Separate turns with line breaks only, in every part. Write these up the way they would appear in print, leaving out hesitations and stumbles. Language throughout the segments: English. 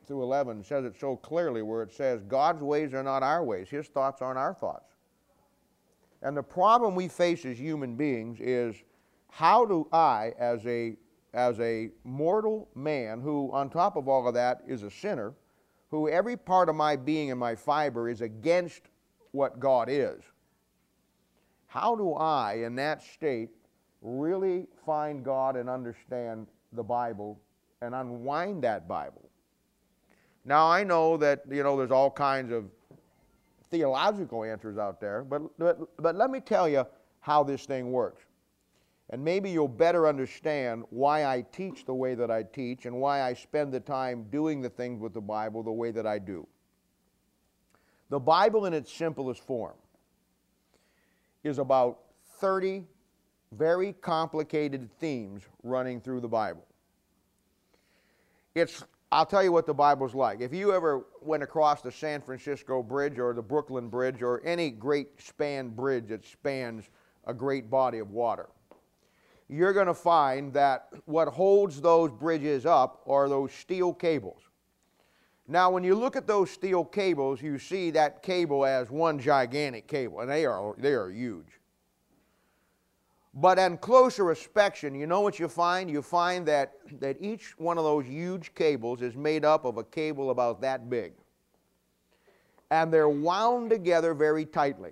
through 11 says it so clearly, where it says, God's ways are not our ways. His thoughts aren't our thoughts. And the problem we face as human beings is, how do I, as a mortal man who, on top of all of that, is a sinner, who every part of my being and my fiber is against what God is, how do I, in that state, really find God and understand the Bible and unwind that Bible? Now, I know that, there's all kinds of theological answers out there, but let me tell you how this thing works. And maybe you'll better understand why I teach the way that I teach and why I spend the time doing the things with the Bible the way that I do. The Bible in its simplest form is about 30 very complicated themes running through the Bible. I'll tell you what the Bible's like. If you ever went across the San Francisco Bridge or the Brooklyn Bridge or any great span bridge that spans a great body of water, you're going to find that what holds those bridges up are those steel cables. Now, when you look at those steel cables, you see that cable as one gigantic cable, and they are huge. But on closer inspection, you know what you find? You find that each one of those huge cables is made up of a cable about that big. And they're wound together very tightly.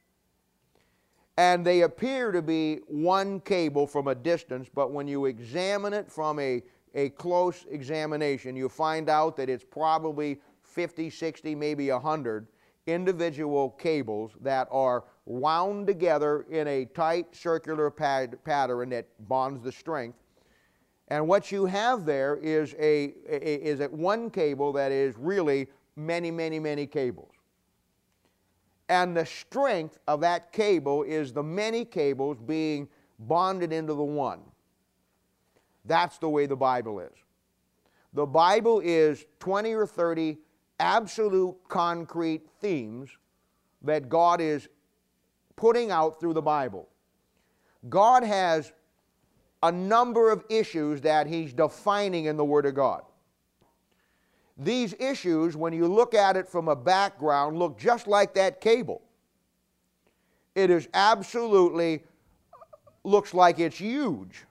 And they appear to be one cable from a distance, but when you examine it from a close examination, you find out that it's probably 50, 60, maybe 100 individual cables that are wound together in a tight circular pattern that bonds the strength. And what you have there is one cable that is really many, many, many cables. And the strength of that cable is the many cables being bonded into the one. That's the way the Bible is. The Bible is 20 or 30 absolute concrete themes that God is putting out through the Bible. God has a number of issues that He's defining in the Word of God. These issues, when you look at it from a background, look just like that cable. It is absolutely, looks like it's huge.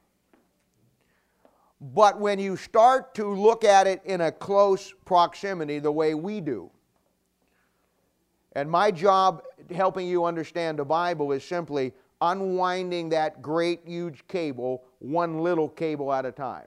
But when you start to look at it in a close proximity, the way we do, and my job helping you understand the Bible is simply unwinding that great huge cable, one little cable at a time.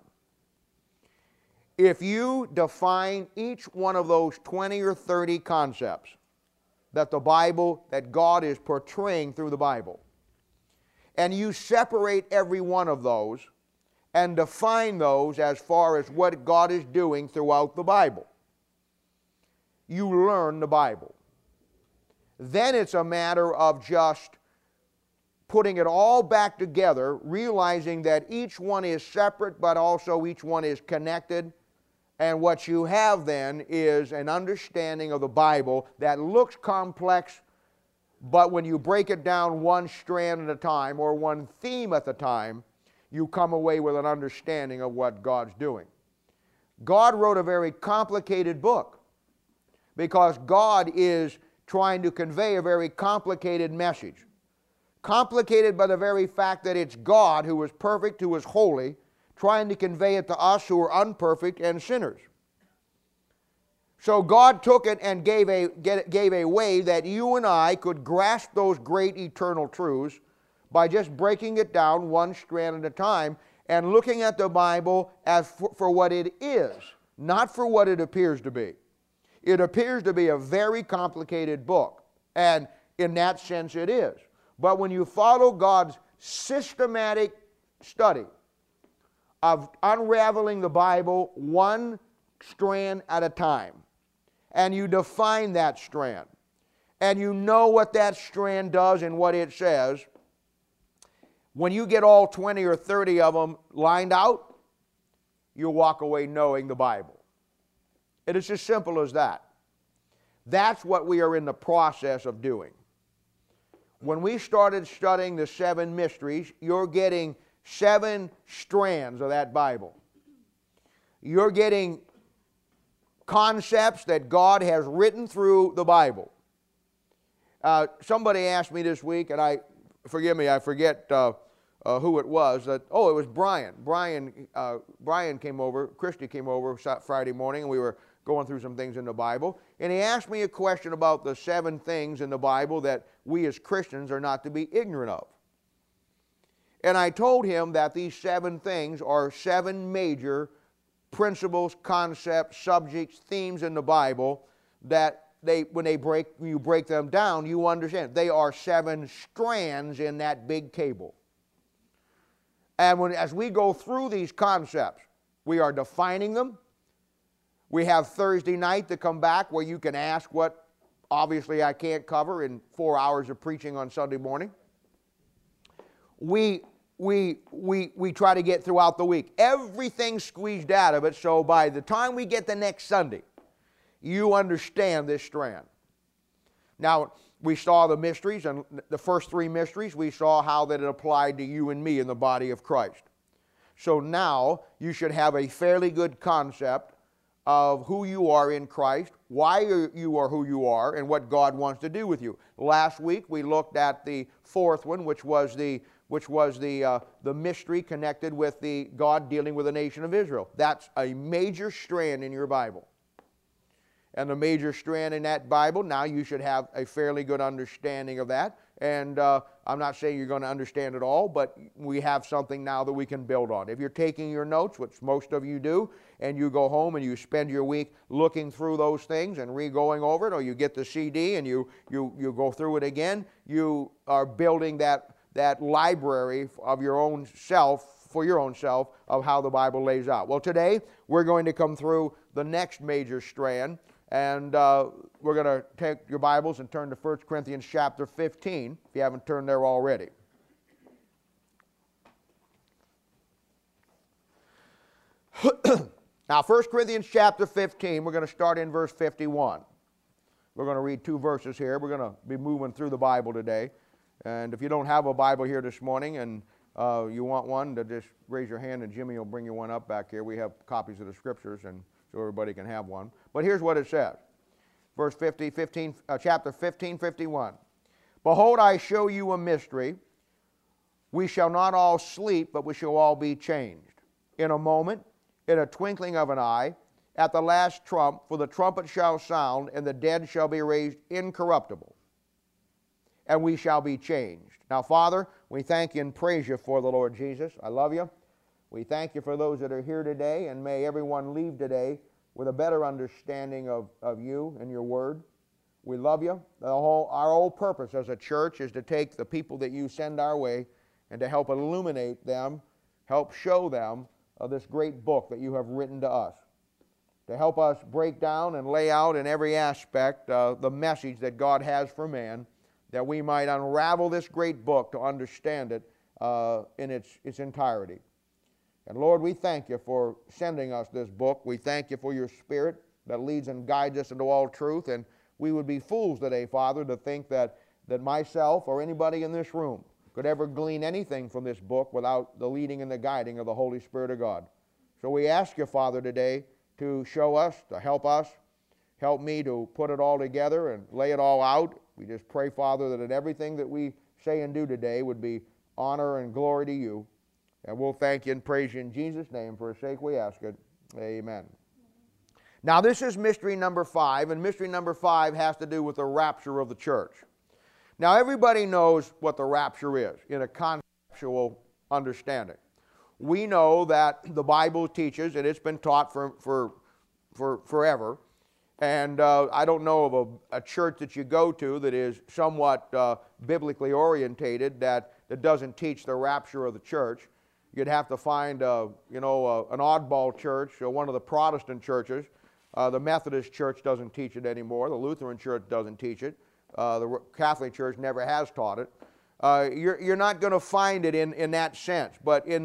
If you define each one of those 20 or 30 concepts that that God is portraying through the Bible, and you separate every one of those and define those as far as what God is doing throughout the Bible, you learn the Bible. Then it's a matter of just putting it all back together, realizing that each one is separate, but also each one is connected. And what you have then is an understanding of the Bible that looks complex, but when you break it down one strand at a time or one theme at a time, you come away with an understanding of what God's doing. God wrote a very complicated book because God is trying to convey a very complicated message. Complicated by the very fact that it's God who is perfect, who is holy, trying to convey it to us who are unperfect and sinners. So God took it and gave a way that you and I could grasp those great eternal truths by just breaking it down one strand at a time and looking at the Bible as for what it is, not for what it appears to be. It appears to be a very complicated book, and in that sense it is. But when you follow God's systematic study of unraveling the Bible one strand at a time, and you define that strand, and you know what that strand does and what it says, when you get all 20 or 30 of them lined out, you'll walk away knowing the Bible. It is as simple as that. That's what we are in the process of doing. When we started studying the 7 mysteries, you're getting 7 strands of that Bible. You're getting concepts that God has written through the Bible. Somebody asked me this week, and forgive me, I forget who it was. It was Brian. Brian came over, Christy came over Friday morning, and we were going through some things in the Bible. And he asked me a question about the 7 things in the Bible that we as Christians are not to be ignorant of. And I told him that these 7 things are 7 major principles, concepts, subjects, themes in the Bible that when you break them down, you understand. They are 7 strands in that big cable. And as we go through these concepts, we are defining them. We have Thursday night to come back where you can ask what obviously I can't cover in 4 hours of preaching on Sunday morning. We try to get throughout the week. Everything squeezed out of it, so by the time we get to next Sunday, you understand this strand. Now, we saw the mysteries, and the first 3 mysteries, we saw how that it applied to you and me in the body of Christ. So now, you should have a fairly good concept of who you are in Christ, why you are who you are, and what God wants to do with you. Last week, we looked at the 4th one, which was the mystery connected with the God dealing with the nation of Israel. That's a major strand in your Bible. And the major strand in that Bible, now you should have a fairly good understanding of that. And I'm not saying you're going to understand it all, but we have something now that we can build on. If you're taking your notes, which most of you do, and you go home and you spend your week looking through those things and re-going over it, or you get the CD and you go through it again, you are building that library of your own self, for your own self, of how the Bible lays out. Well, today we're going to come through the next major strand, and we're going to take your Bibles and turn to 1 Corinthians chapter 15, if you haven't turned there already. Now, 1 Corinthians chapter 15, we're going to start in verse 51. We're going to read 2 verses here. We're going to be moving through the Bible today. And if you don't have a Bible here this morning and you want one, to just raise your hand and Jimmy will bring you one up back here. We have copies of the Scriptures, and so everybody can have one. But here's what it says. Chapter 15, 51. Behold, I show you a mystery. We shall not all sleep, but we shall all be changed. In a moment, in a twinkling of an eye, at the last trump, for the trumpet shall sound, and the dead shall be raised incorruptible, and we shall be changed. Now, Father, we thank you and praise you for the Lord Jesus. I love you. We thank you for those that are here today, and may everyone leave today with a better understanding of you and your word. We love you. Our whole purpose as a church is to take the people that you send our way and to help illuminate them, help show them this great book that you have written to us, to help us break down and lay out in every aspect the message that God has for man, that we might unravel this great book to understand it in its entirety. And Lord, we thank you for sending us this book. We thank you for your Spirit that leads and guides us into all truth. And we would be fools today, Father, to think that myself or anybody in this room could ever glean anything from this book without the leading and the guiding of the Holy Spirit of God. So we ask you, Father, today to show us, to help us, help me to put it all together and lay it all out. We just pray, Father, that in everything that we say and do today would be honor and glory to you. And we'll thank you and praise you in Jesus' name. For his sake we ask it. Amen. Now this is mystery number 5, and mystery number 5 has to do with the rapture of the church. Now everybody knows what the rapture is in a conceptual understanding. We know that the Bible teaches, and it's been taught for forever, and I don't know of a church that you go to that is somewhat biblically orientated that doesn't teach the rapture of the church. You'd have to find an oddball church, one of the Protestant churches. The Methodist Church doesn't teach it anymore. The Lutheran Church doesn't teach it. The Catholic Church never has taught it. You're not going to find it in that sense. But in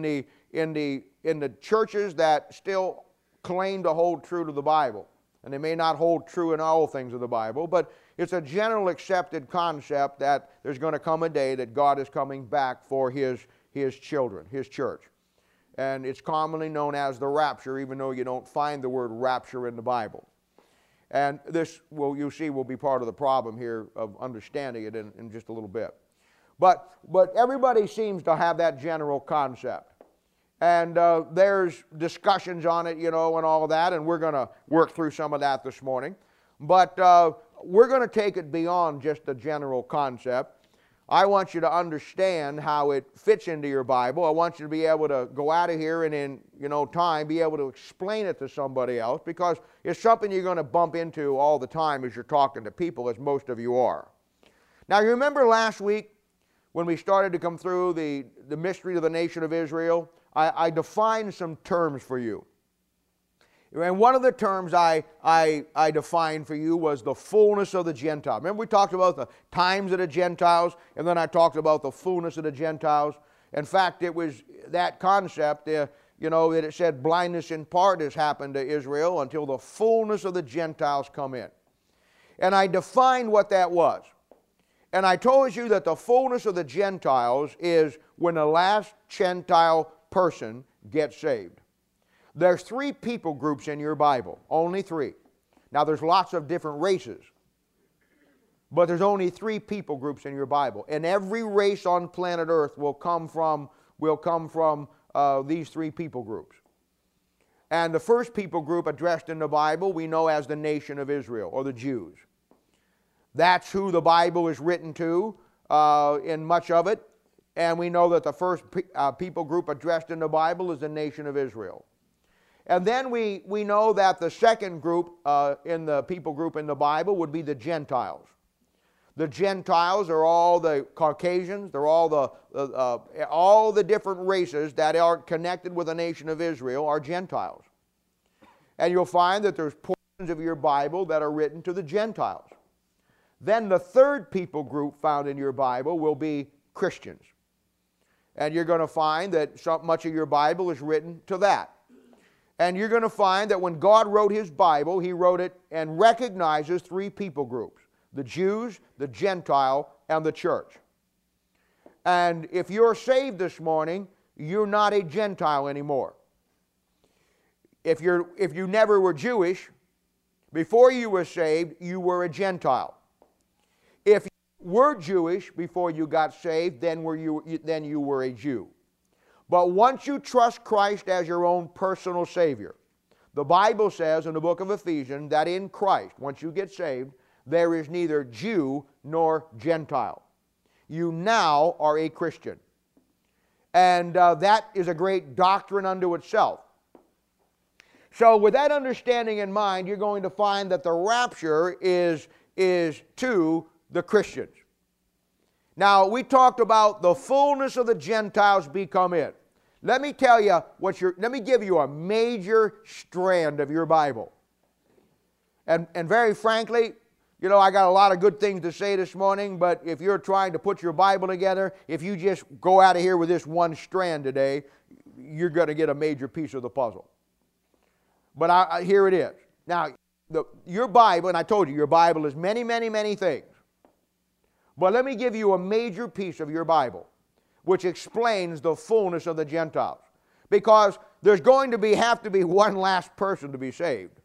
the churches that still claim to hold true to the Bible, and they may not hold true in all things of the Bible, but it's a general accepted concept that there's going to come a day that God is coming back for his children, his church. And it's commonly known as the rapture, even though you don't find the word rapture in the Bible. And this, you'll see, will be part of the problem here of understanding it in just a little bit. But everybody seems to have that general concept. And there's discussions on it, and all of that, and we're going to work through some of that this morning. But we're going to take it beyond just the general concept. I want you to understand how it fits into your Bible. I want you to be able to go out of here and in time be able to explain it to somebody else, because it's something you're going to bump into all the time as you're talking to people, as most of you are. Now, you remember last week when we started to come through the mystery of the nation of Israel? I defined some terms for you. And one of the terms I defined for you was the fullness of the Gentiles. Remember, we talked about the times of the Gentiles, and then I talked about the fullness of the Gentiles. In fact, it was that concept, that it said blindness in part has happened to Israel until the fullness of the Gentiles come in. And I defined what that was. And I told you that the fullness of the Gentiles is when the last Gentile person gets saved. There's 3 people groups in your Bible, only 3. Now there's lots of different races, but there's only 3 people groups in your Bible. And every race on planet Earth will come from these 3 people groups. And the first people group addressed in the Bible we know as the nation of Israel, or the Jews. That's who the Bible is written to in much of it. And we know that the first people group addressed in the Bible is the nation of Israel. And then we know that the second group in the people group in the Bible would be the Gentiles. The Gentiles are all the Caucasians. They're all the different races that are connected with the nation of Israel are Gentiles. And you'll find that there's portions of your Bible that are written to the Gentiles. Then the third people group found in your Bible will be Christians. And you're going to find that so much of your Bible is written to that. And you're going to find that when God wrote His Bible, He wrote it and recognizes 3 people groups: the Jews, the Gentile, and the church. And if you're saved this morning, you're not a Gentile anymore. If you never were Jewish, before you were saved, you were a Gentile. If you were Jewish before you got saved, then you were a Jew. But once you trust Christ as your own personal Savior, the Bible says in the book of Ephesians that in Christ, once you get saved, there is neither Jew nor Gentile. You now are a Christian. And that is a great doctrine unto itself. So with that understanding in mind, you're going to find that the rapture is to the Christians. Now, we talked about the fullness of the Gentiles become it. Let me tell you let me give you a major strand of your Bible. And very frankly, I got a lot of good things to say this morning, but if you're trying to put your Bible together, if you just go out of here with this one strand today, you're going to get a major piece of the puzzle. But here it is. Now, your Bible, and I told you, your Bible is many, many, many things. But let me give you a major piece of your Bible, which explains the fullness of the Gentiles. Because there's going to have to be one last person to be saved.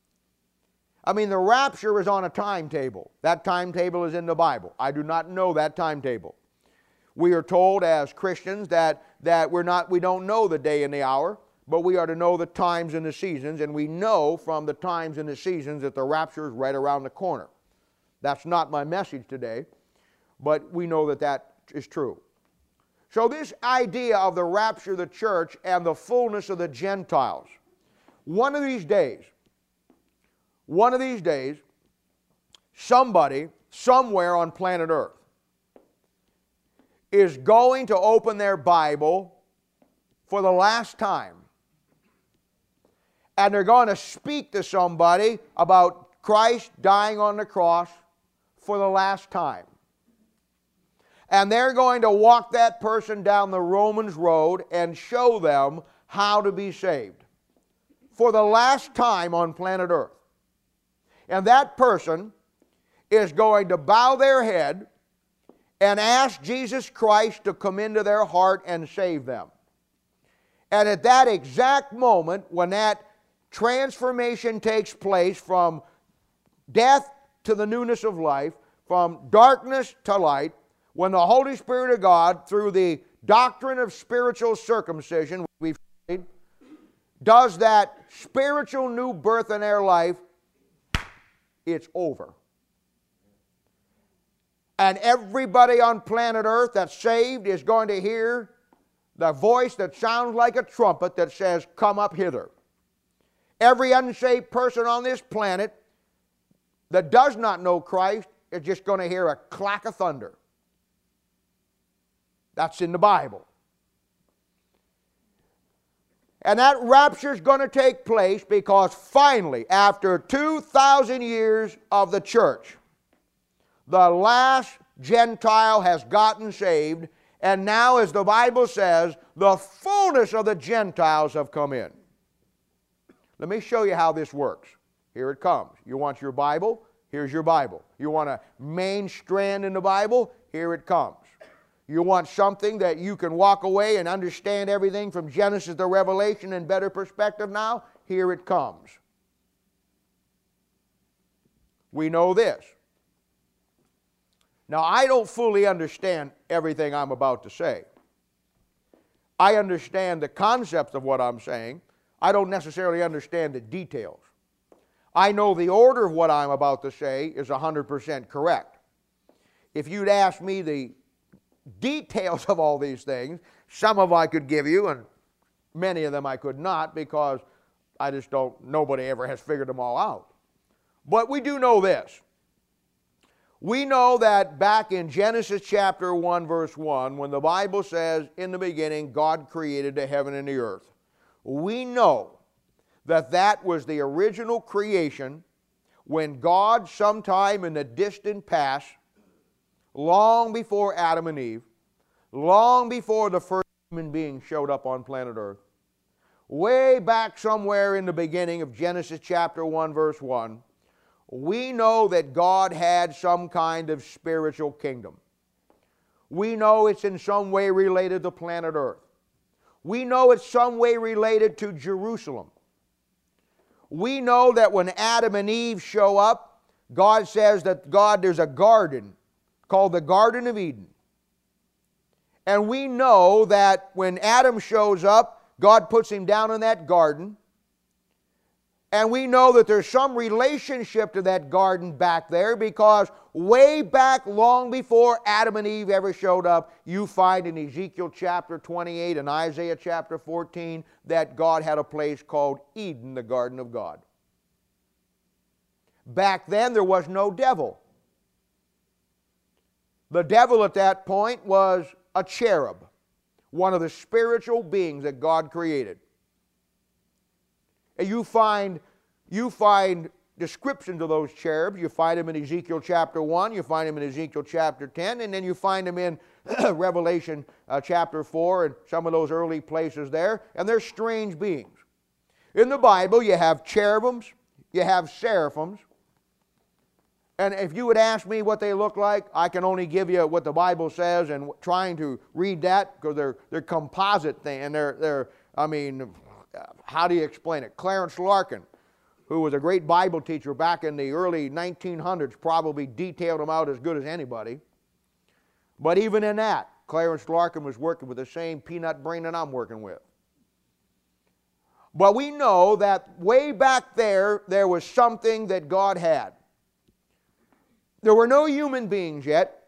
I mean, the rapture is on a timetable. That timetable is in the Bible. I do not know that timetable. We are told as Christians that we don't know the day and the hour, but we are to know the times and the seasons, and we know from the times and the seasons that the rapture is right around the corner. That's not my message today, but we know that that is true. So this idea of the rapture of the church and the fullness of the Gentiles, one of these days, somebody, somewhere on planet Earth, is going to open their Bible for the last time. And they're going to speak to somebody about Christ dying on the cross for the last time. And they're going to walk that person down the Romans road and show them how to be saved for the last time on planet Earth. And that person is going to bow their head and ask Jesus Christ to come into their heart and save them. And at that exact moment, when that transformation takes place from death to the newness of life, from darkness to light, when the Holy Spirit of God, through the doctrine of spiritual circumcision, we've studied, does that spiritual new birth in their life, it's over. And everybody on planet Earth that's saved is going to hear the voice that sounds like a trumpet that says, "Come up hither." Every unsaved person on this planet that does not know Christ is just going to hear a clack of thunder. That's in the Bible. And that rapture is going to take place because finally, after 2,000 years of the church, the last Gentile has gotten saved, and now, as the Bible says, the fullness of the Gentiles have come in. Let me show you how this works. Here it comes. You want your Bible? Here's your Bible. You want a main strand in the Bible? Here it comes. You want something that you can walk away and understand everything from Genesis to Revelation in better perspective now? Here it comes. We know this. Now, I don't fully understand everything I'm about to say. I understand the concepts of what I'm saying. I don't necessarily understand the details. I know the order of what I'm about to say is 100% correct. If you'd asked me the details of all these things, some of them I could give you, and many of them I could not, because I just don't, nobody ever has figured them all out. But we do know this. We know that back in Genesis chapter 1, verse 1, when the Bible says, "In the beginning God created the heaven and the earth," we know that that was the original creation when God, sometime in the distant past, long before Adam and Eve, long before the first human being showed up on planet Earth, way back somewhere in the beginning of Genesis chapter 1, verse 1, we know that God had some kind of spiritual kingdom. We know it's in some way related to planet Earth. We know it's some way related to Jerusalem. We know that when Adam and Eve show up, God says that there's a garden called the Garden of Eden. And we know that when Adam shows up, God puts him down in that garden. And we know that there's some relationship to that garden back there, because way back long before Adam and Eve ever showed up, you find in Ezekiel chapter 28 and Isaiah chapter 14 that God had a place called Eden, the garden of God. Back then there was no devil. The devil at that point was a cherub, one of the spiritual beings that God created. And you find descriptions of those cherubs. You find them in Ezekiel chapter 1, you find them in Ezekiel chapter 10, and then you find them in Revelation chapter 4 and some of those early places there, and they're strange beings. In the Bible you have cherubims, you have seraphims, and if you would ask me what they look like, I can only give you what the Bible says, and trying to read that, because they're composite things, and they're how do you explain it? Clarence Larkin, who was a great Bible teacher back in the early 1900s, probably detailed them out as good as anybody. But even in that, Clarence Larkin was working with the same peanut brain that I'm working with. But we know that way back there was something that God had. There were no human beings yet.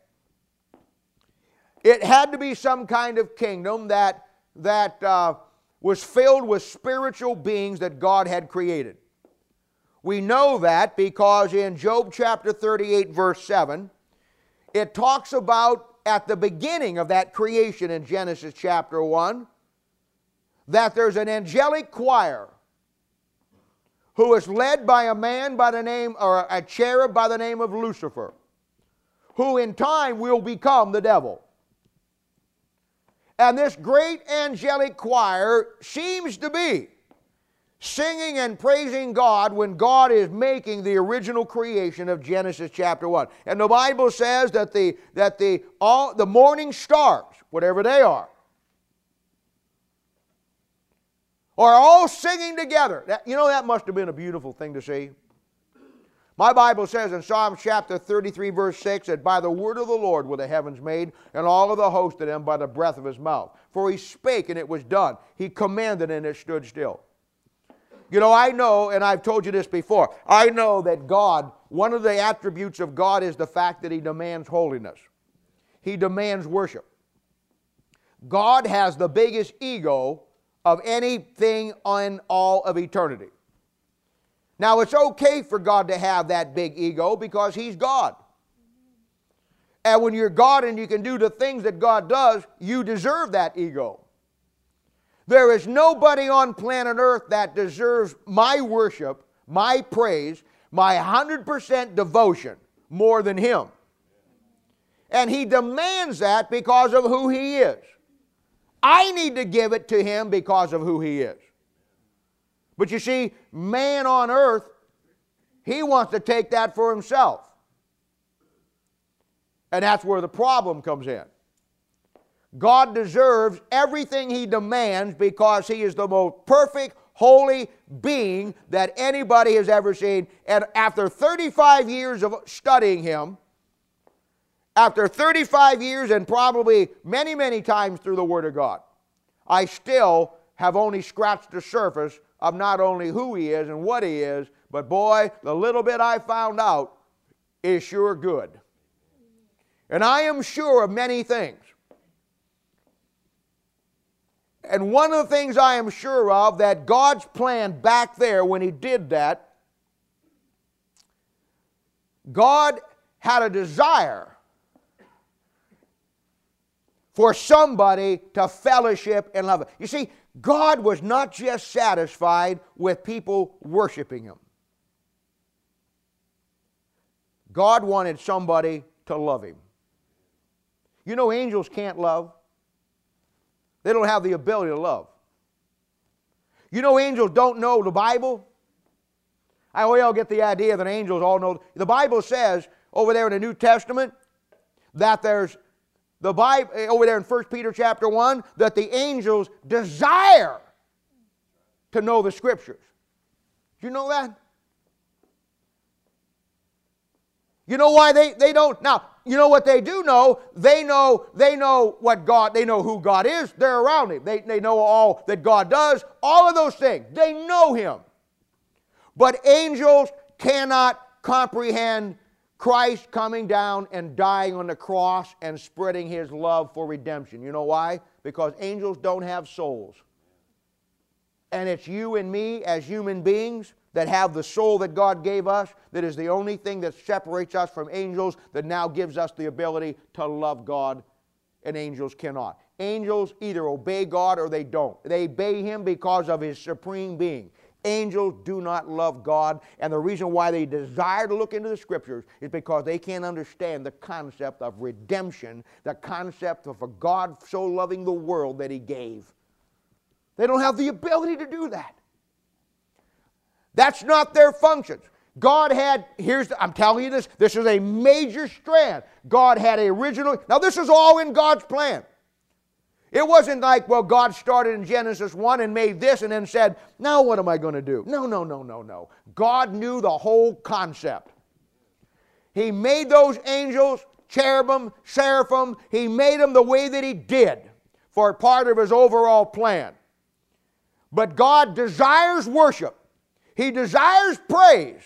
It had to be some kind of kingdom that was filled with spiritual beings that God had created. We know that because in Job chapter 38, verse 7, it talks about at the beginning of that creation in Genesis chapter 1, that there's an angelic choir who is led by a man by the name, or a cherub by the name of Lucifer, who in time will become the devil. And this great angelic choir seems to be singing and praising God when God is making the original creation of Genesis chapter 1. And the Bible says that the morning stars, whatever they are all singing together. That must have been a beautiful thing to see. My Bible says in Psalm chapter 33, verse 6, that by the word of the Lord were the heavens made, and all of the host of them by the breath of his mouth. For he spake, and it was done. He commanded, and it stood still. You know, I know, and I've told you this before, I know that God, one of the attributes of God is the fact that he demands holiness. He demands worship. God has the biggest ego of anything in all of eternity. Now, it's okay for God to have that big ego because he's God. And when you're God and you can do the things that God does, you deserve that ego. There is nobody on planet Earth that deserves my worship, my praise, my 100% devotion more than him. And he demands that because of who he is. I need to give it to him because of who he is. But you see, man on earth, he wants to take that for himself. And that's where the problem comes in. God deserves everything he demands because he is the most perfect, holy being that anybody has ever seen. And after 35 years of studying him, after 35 years and probably many, many times through the Word of God, I still have only scratched the surface of not only who he is and what he is, but boy, the little bit I found out is sure good. And I am sure of many things. And one of the things I am sure of, that God's plan back there when he did that, God had a desire for somebody to fellowship and love it. You see, God was not just satisfied with people worshiping him. God wanted somebody to love him. You know, angels can't love. They don't have the ability to love. You know, angels don't know the Bible. We all get the idea that angels all know. The Bible says over there in the New Testament that there's the Bible over there in 1 Peter chapter 1 that the angels desire to know the Scriptures. Do you know that? You know why they don't? Now, you know what they do know? They know what God, they know who God is. They're around him. They know all that God does. All of those things. They know him. But angels cannot comprehend Christ coming down and dying on the cross and spreading his love for redemption. You know why? Because angels don't have souls. And it's you and me as human beings that have the soul that God gave us that is the only thing that separates us from angels, that now gives us the ability to love God, and angels cannot. Angels either obey God or they don't. They obey him because of his supreme being. Angels do not love God, and the reason why they desire to look into the Scriptures is because they can't understand the concept of redemption, the concept of a God so loving the world that he gave. They don't have the ability to do that. That's not their functions. God had, I'm telling you this is a major strand. God had an original, now this is all in God's plan. It wasn't like, well, God started in Genesis 1 and made this and then said, now what am I going to do? No. God knew the whole concept. He made those angels, cherubim, seraphim, he made them the way that he did for part of his overall plan. But God desires worship. He desires praise.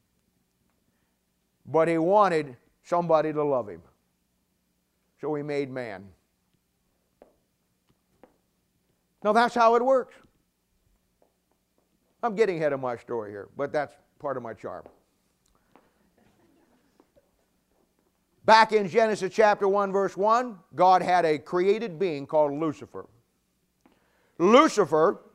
But he wanted somebody to love him. So he made man. Now that's how it works. I'm getting ahead of my story here, but that's part of my charm. Back in Genesis chapter 1, verse 1, God had a created being called Lucifer. Lucifer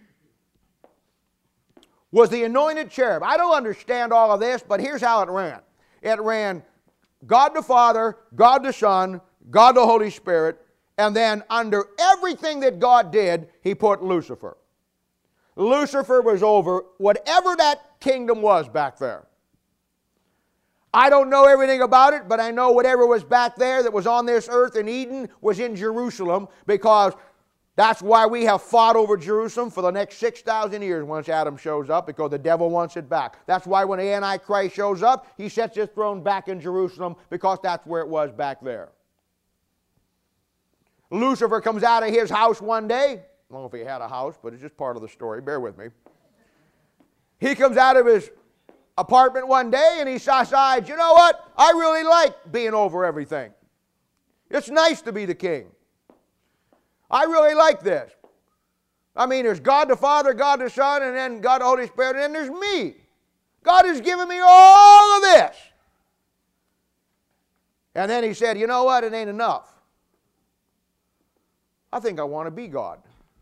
was the anointed cherub. I don't understand all of this, but here's how it ran. It ran God the Father, God the Son, God the Holy Spirit, and then under everything that God did, he put Lucifer. Lucifer was over whatever that kingdom was back there. I don't know everything about it, but I know whatever was back there that was on this earth in Eden was in Jerusalem, because That's why we have fought over Jerusalem for the next 6,000 years once Adam shows up, because the devil wants it back. That's why when the Antichrist shows up, he sets his throne back in Jerusalem, because that's where it was back there. Lucifer comes out of his house one day. I don't know if he had a house, but it's just part of the story. Bear with me. He comes out of his apartment one day and he decides, you know what? I really like being over everything. It's nice to be the king. I really like this. I mean, there's God the Father, God the Son, and then God the Holy Spirit, and then there's me. God has given me all of this. And then he said, you know what? It ain't enough. I think I want to be God.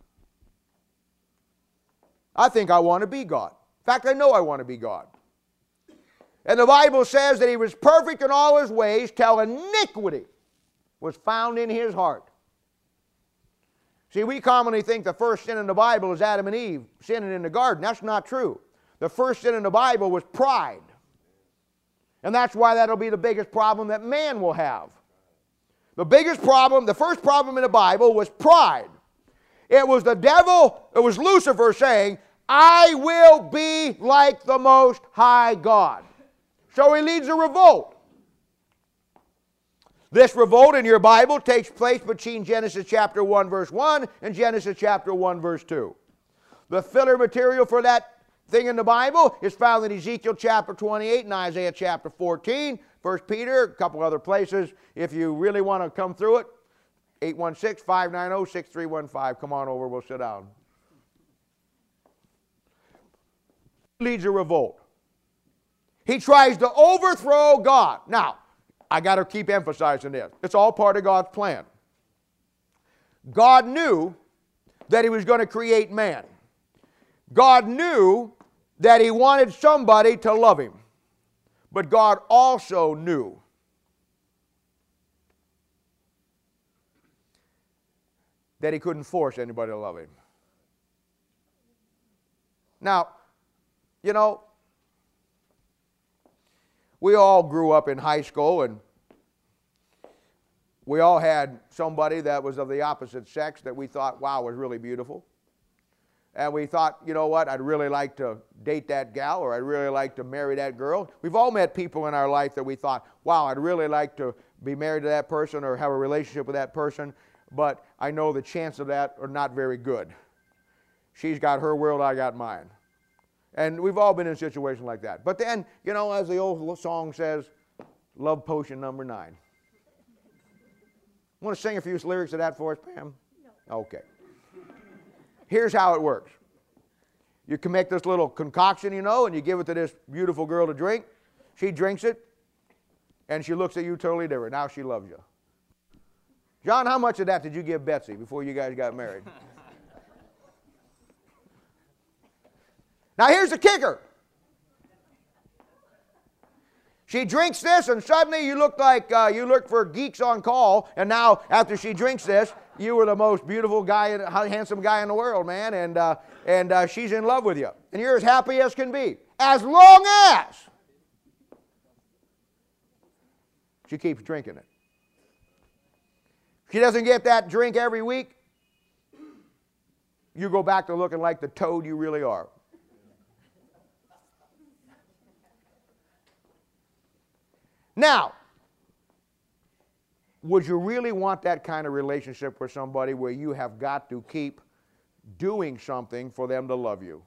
I think I want to be God. In fact, I know I want to be God. And the Bible says that he was perfect in all his ways till iniquity was found in his heart. See, we commonly think the first sin in the Bible is Adam and Eve sinning in the garden. That's not true. The first sin in the Bible was pride. And that's why that'll be the biggest problem that man will have. The biggest problem, the first problem in the Bible was pride. It was the devil, it was Lucifer saying, I will be like the Most High God. So he leads a revolt. This revolt in your Bible takes place between Genesis chapter 1 verse 1 and Genesis chapter 1 verse 2. The filler material for that thing in the Bible is found in Ezekiel chapter 28 and Isaiah chapter 14, 1 Peter, a couple other places. If you really want to come through it, 816-590-6315. Come on over, we'll sit down. Leads a revolt. He tries to overthrow God. Now, I got to keep emphasizing this. It's all part of God's plan. God knew that he was going to create man. God knew that he wanted somebody to love him. But God also knew that he couldn't force anybody to love him. Now, you know, we all grew up in high school and we all had somebody that was of the opposite sex that we thought, wow, was really beautiful. And we thought, you know what, I'd really like to date that gal, or I'd really like to marry that girl. We've all met people in our life that we thought, wow, I'd really like to be married to that person or have a relationship with that person, but I know the chances of that are not very good. She's got her world, I got mine. And we've all been in a situation like that. But then, you know, as the old song says, love potion number 9. Want to sing a few lyrics of that for us, Pam? No. Okay. Here's how it works. You can make this little concoction, you know, and you give it to this beautiful girl to drink. She drinks it, and she looks at you totally different. Now she loves you. John, how much of that did you give Betsy before you guys got married? Now here's the kicker. She drinks this, and suddenly you look like you look for Geeks on Call, and now after she drinks this, you were the most beautiful guy, handsome guy in the world, man, and she's in love with you, and you're as happy as can be, as long as she keeps drinking it. She doesn't get that drink every week, you go back to looking like the toad you really are. Now, would you really want that kind of relationship with somebody where you have got to keep doing something for them to love you?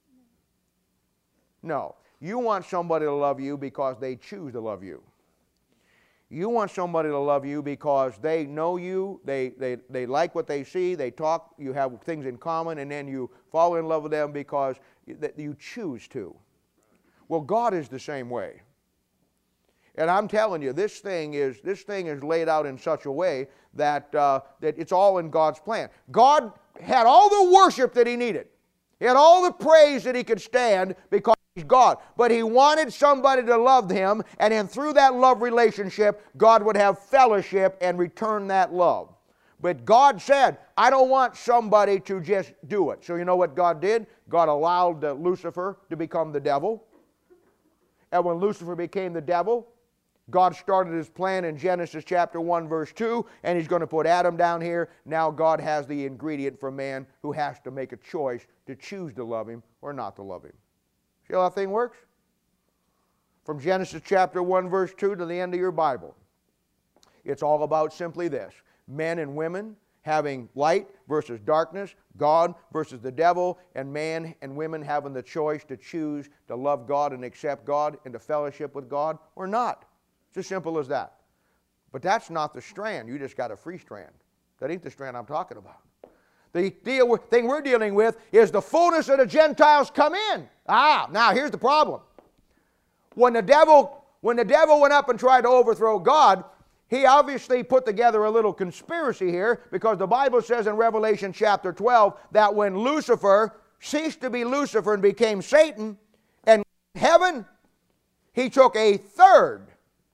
No. You want somebody to love you because they choose to love you. You want somebody to love you because they know you, they like what they see, they talk, you have things in common, and then you fall in love with them because you choose to. Well, God is the same way. And I'm telling you, this thing is laid out in such a way that, that it's all in God's plan. God had all the worship that he needed. He had all the praise that he could stand because he's God. But he wanted somebody to love him, and then through that love relationship, God would have fellowship and return that love. But God said, I don't want somebody to just do it. So you know what God did? God allowed Lucifer to become the devil. And when Lucifer became the devil, God started his plan in Genesis chapter 1 verse 2, and he's going to put Adam down here. Now God has the ingredient for man who has to make a choice to choose to love him or not to love him. See how that thing works? From Genesis chapter 1 verse 2 to the end of your Bible. It's all about simply this: men and women having light versus darkness, God versus the devil, and man and women having the choice to choose to love God and accept God and to fellowship with God or not. It's as simple as that. But that's not the strand. You just got a free strand. That ain't the strand I'm talking about. The thing we're dealing with is the fullness of the Gentiles come in. Now here's the problem. When the devil went up and tried to overthrow God, he obviously put together a little conspiracy here, because the Bible says in Revelation chapter 12 that when Lucifer ceased to be Lucifer and became Satan, and heaven, he took a third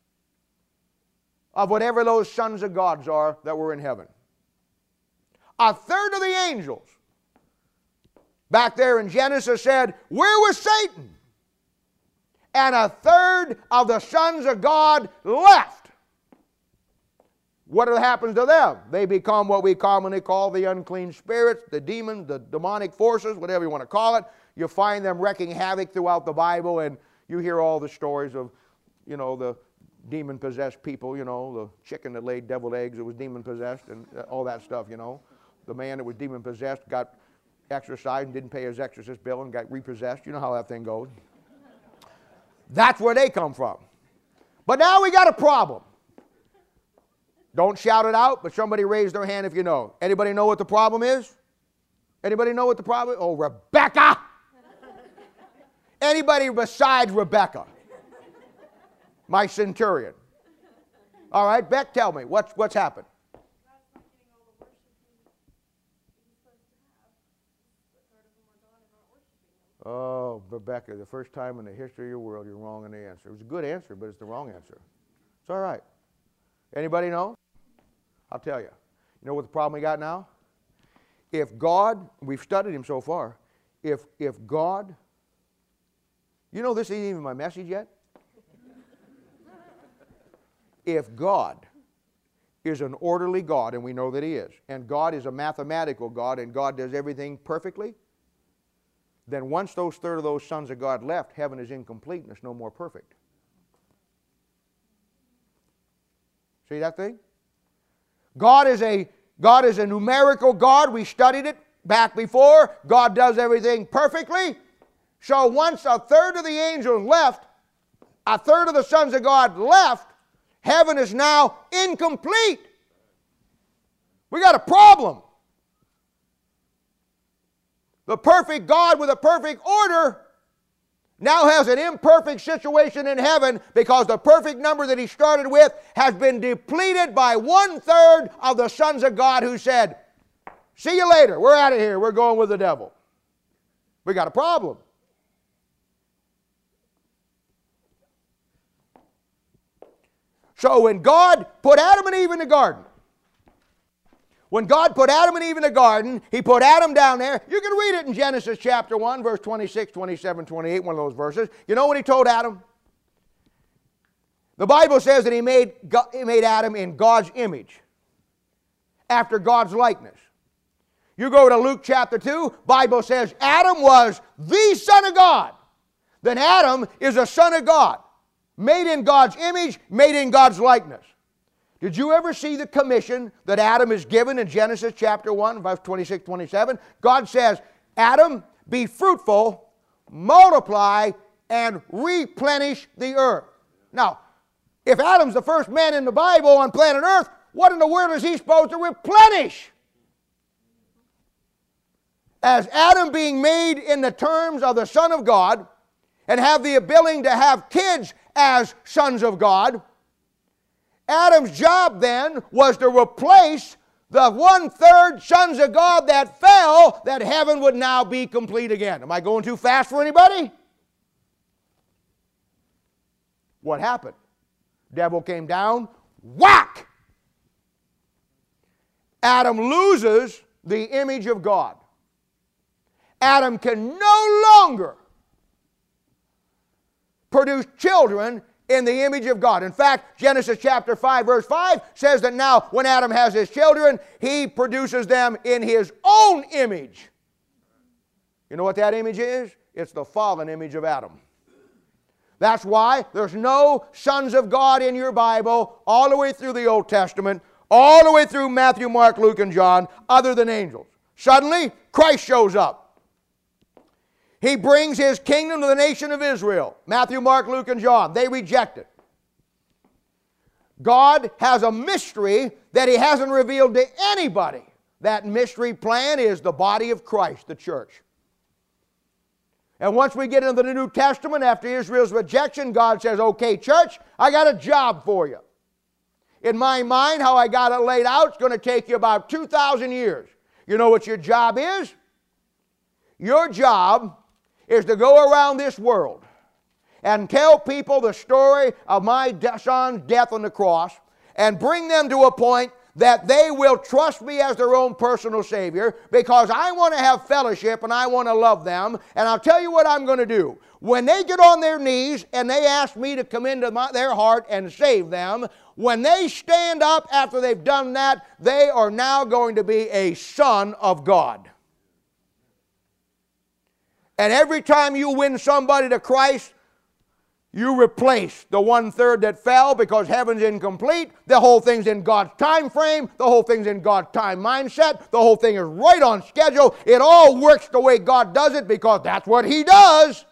of whatever those sons of gods are that were in heaven. A third of the angels back there in Genesis said, "Where was Satan?" And a third of the sons of God left. What happens to them? They become what we commonly call the unclean spirits, the demons, the demonic forces, whatever you want to call it. You find them wreaking havoc throughout the Bible, and you hear all the stories of, the demon-possessed people, the chicken that laid deviled eggs that was demon-possessed, and all that stuff, The man that was demon-possessed got exorcised and didn't pay his exorcist bill and got repossessed. You know how that thing goes. That's where they come from. But now we got a problem. Don't shout it out, but somebody raise their hand if you know. Anybody know what the problem is? Anybody know what the problem is? Oh, Rebecca! Anybody besides Rebecca? My centurion. All right, Beck, tell me, what's happened? Oh, Rebecca, the first time in the history of your world you're wrong in the answer. It was a good answer, but it's the wrong answer. It's all right. Anybody know? I'll tell you. You know what the problem we got now? If God, we've studied him so far, if God, this isn't even my message yet. If God is an orderly God, and we know that he is, and God is a mathematical God, and God does everything perfectly, then once those third of those sons of God left, heaven is incomplete and it's no more perfect. See that thing? God is a numerical God. We studied it back before. God does everything perfectly. So once a third of the angels left, a third of the sons of God left, heaven is now incomplete. We got a problem. The perfect God with a perfect order now has an imperfect situation in heaven, because the perfect number that he started with has been depleted by 1/3 of the sons of God who said, "See you later, we're out of here, we're going with the devil." We got a problem. So when God put Adam and Eve in the garden, he put Adam down there. You can read it in Genesis chapter 1, verse 26, 27, 28, one of those verses. You know what he told Adam? The Bible says that he made Adam in God's image, after God's likeness. You go to Luke chapter 2, Bible says Adam was the Son of God. Then Adam is a son of God, made in God's image, made in God's likeness. Did you ever see the commission that Adam is given in Genesis chapter 1, verse 26, 27? God says, Adam, be fruitful, multiply, and replenish the earth. Now, if Adam's the first man in the Bible on planet Earth, what in the world is he supposed to replenish? As Adam being made in the terms of the Son of God and have the ability to have kids as sons of God, Adam's job then was to replace the 1/3 sons of God that fell, that heaven would now be complete again. Am I going too fast for anybody? What happened? Devil came down, whack! Adam loses the image of God. Adam can no longer produce children in the image of God. In fact, Genesis chapter 5, verse 5 says that now when Adam has his children, he produces them in his own image. You know what that image is? It's the fallen image of Adam. That's why there's no sons of God in your Bible all the way through the Old Testament, all the way through Matthew, Mark, Luke, and John, other than angels. Suddenly, Christ shows up. He brings his kingdom to the nation of Israel. Matthew, Mark, Luke, and John. They reject it. God has a mystery that he hasn't revealed to anybody. That mystery plan is the body of Christ, the church. And once we get into the New Testament, after Israel's rejection, God says, okay, church, I got a job for you. In my mind, how I got it laid out, it's going to take you about 2,000 years. You know what your job is? Your job is to go around this world and tell people the story of my son's death on the cross and bring them to a point that they will trust me as their own personal Savior, because I want to have fellowship and I want to love them. And I'll tell you what I'm going to do. When they get on their knees and they ask me to come into their heart and save them, when they stand up after they've done that, they are now going to be a son of God. And every time you win somebody to Christ, you replace the 1/3 that fell, because heaven's incomplete. The whole thing's in God's time frame. The whole thing's in God's time mindset. The whole thing is right on schedule. It all works the way God does it, because that's what he does.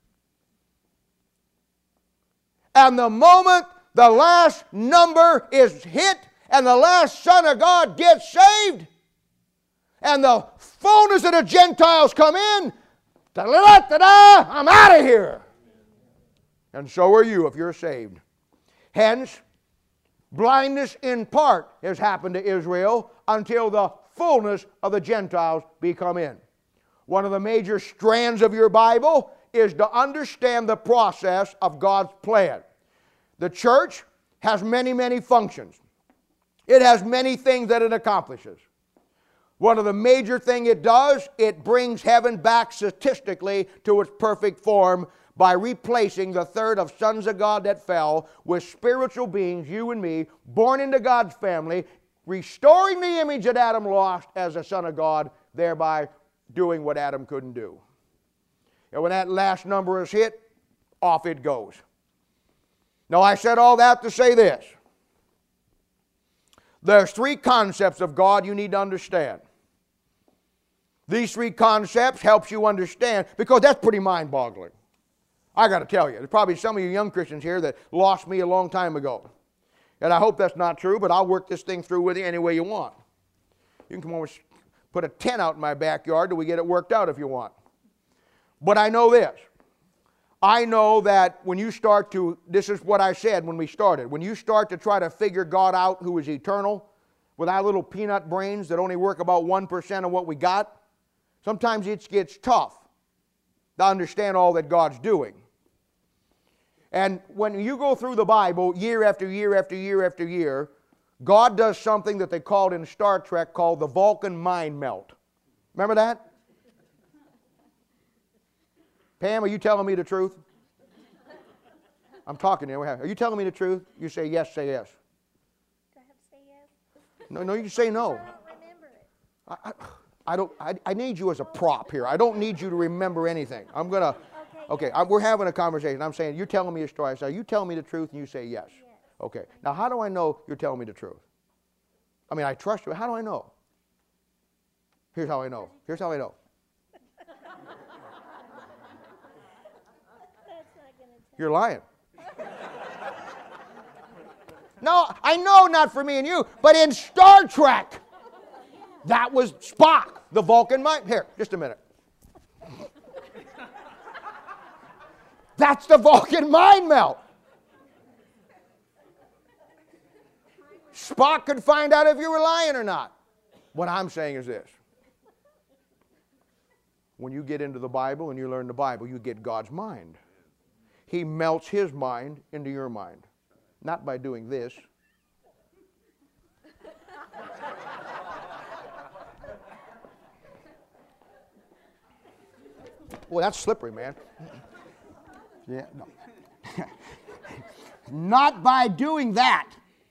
And the moment the last number is hit and the last son of God gets saved and the fullness of the Gentiles come in, ta-da-da-da-da, I'm out of here. And so are you if you're saved. Hence, blindness in part has happened to Israel until the fullness of the Gentiles be come in. One of the major strands of your Bible is to understand the process of God's plan. The church has many, many functions. It has many things that it accomplishes. One of the major things it does, it brings heaven back statistically to its perfect form by replacing the 1/3 of sons of God that fell with spiritual beings, you and me, born into God's family, restoring the image that Adam lost as a son of God, thereby doing what Adam couldn't do. And when that last number is hit, off it goes. Now, I said all that to say this. There's 3 concepts of God you need to understand. These 3 concepts helps you understand, because that's pretty mind-boggling. I got to tell you, there's probably some of you young Christians here that lost me a long time ago. And I hope that's not true, but I'll work this thing through with you any way you want. You can come over and put a tent out in my backyard till we get it worked out if you want. But I know this. I know that when you start to, this is what I said when we started, when you start to try to figure God out who is eternal with our little peanut brains that only work about 1% of what we got, sometimes it gets tough to understand all that God's doing. And when you go through the Bible year after year after year after year, God does something that they called in Star Trek called the Vulcan mind melt. Remember that? Pam, are you telling me the truth? I'm talking to you. Are you telling me the truth? You say yes, say yes.
Do I have to say yes?
No, you say no.
I don't remember it.
I need you as a prop here. I don't need you to remember anything. I'm going to... Okay, we're having a conversation. I'm saying, you're telling me a story. I say, you tell me the truth, and you say yes.
Yes.
Okay. Now, how do I know you're telling me the truth? I mean, I trust you. How do I know? Here's how I know. Here's how I know.
That's not going to
You're lying. No, I know not for me and you, but in Star Trek, that was Spock, the Vulcan mind. Here, just a minute. That's the Vulcan mind melt. Spock could find out if you were lying or not. What I'm saying is this. When you get into the Bible and you learn the Bible, you get God's mind. He melts his mind into your mind. Not by doing this. Well, that's slippery, man. Yeah, no. Not by doing that.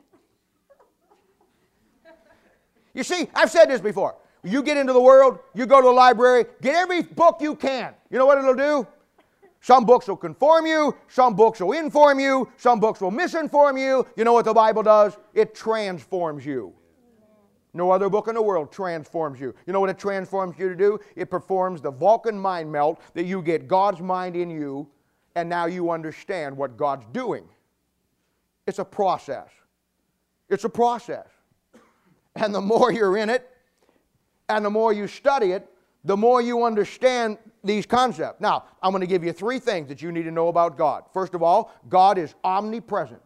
You see, I've said this before. You get into the world, you go to the library, get every book you can. You know what it'll do? Some books will conform you, some books will inform you, some books will misinform you. You know what the Bible does? It transforms you. No other book in the world transforms you. You know what it transforms you to do? It performs the Vulcan mind melt that you get God's mind in you, and now you understand what God's doing. It's a process. It's a process. And the more you're in it, and the more you study it, the more you understand these concepts. Now, I'm going to give you 3 things that you need to know about God. First of all, God is omnipresent.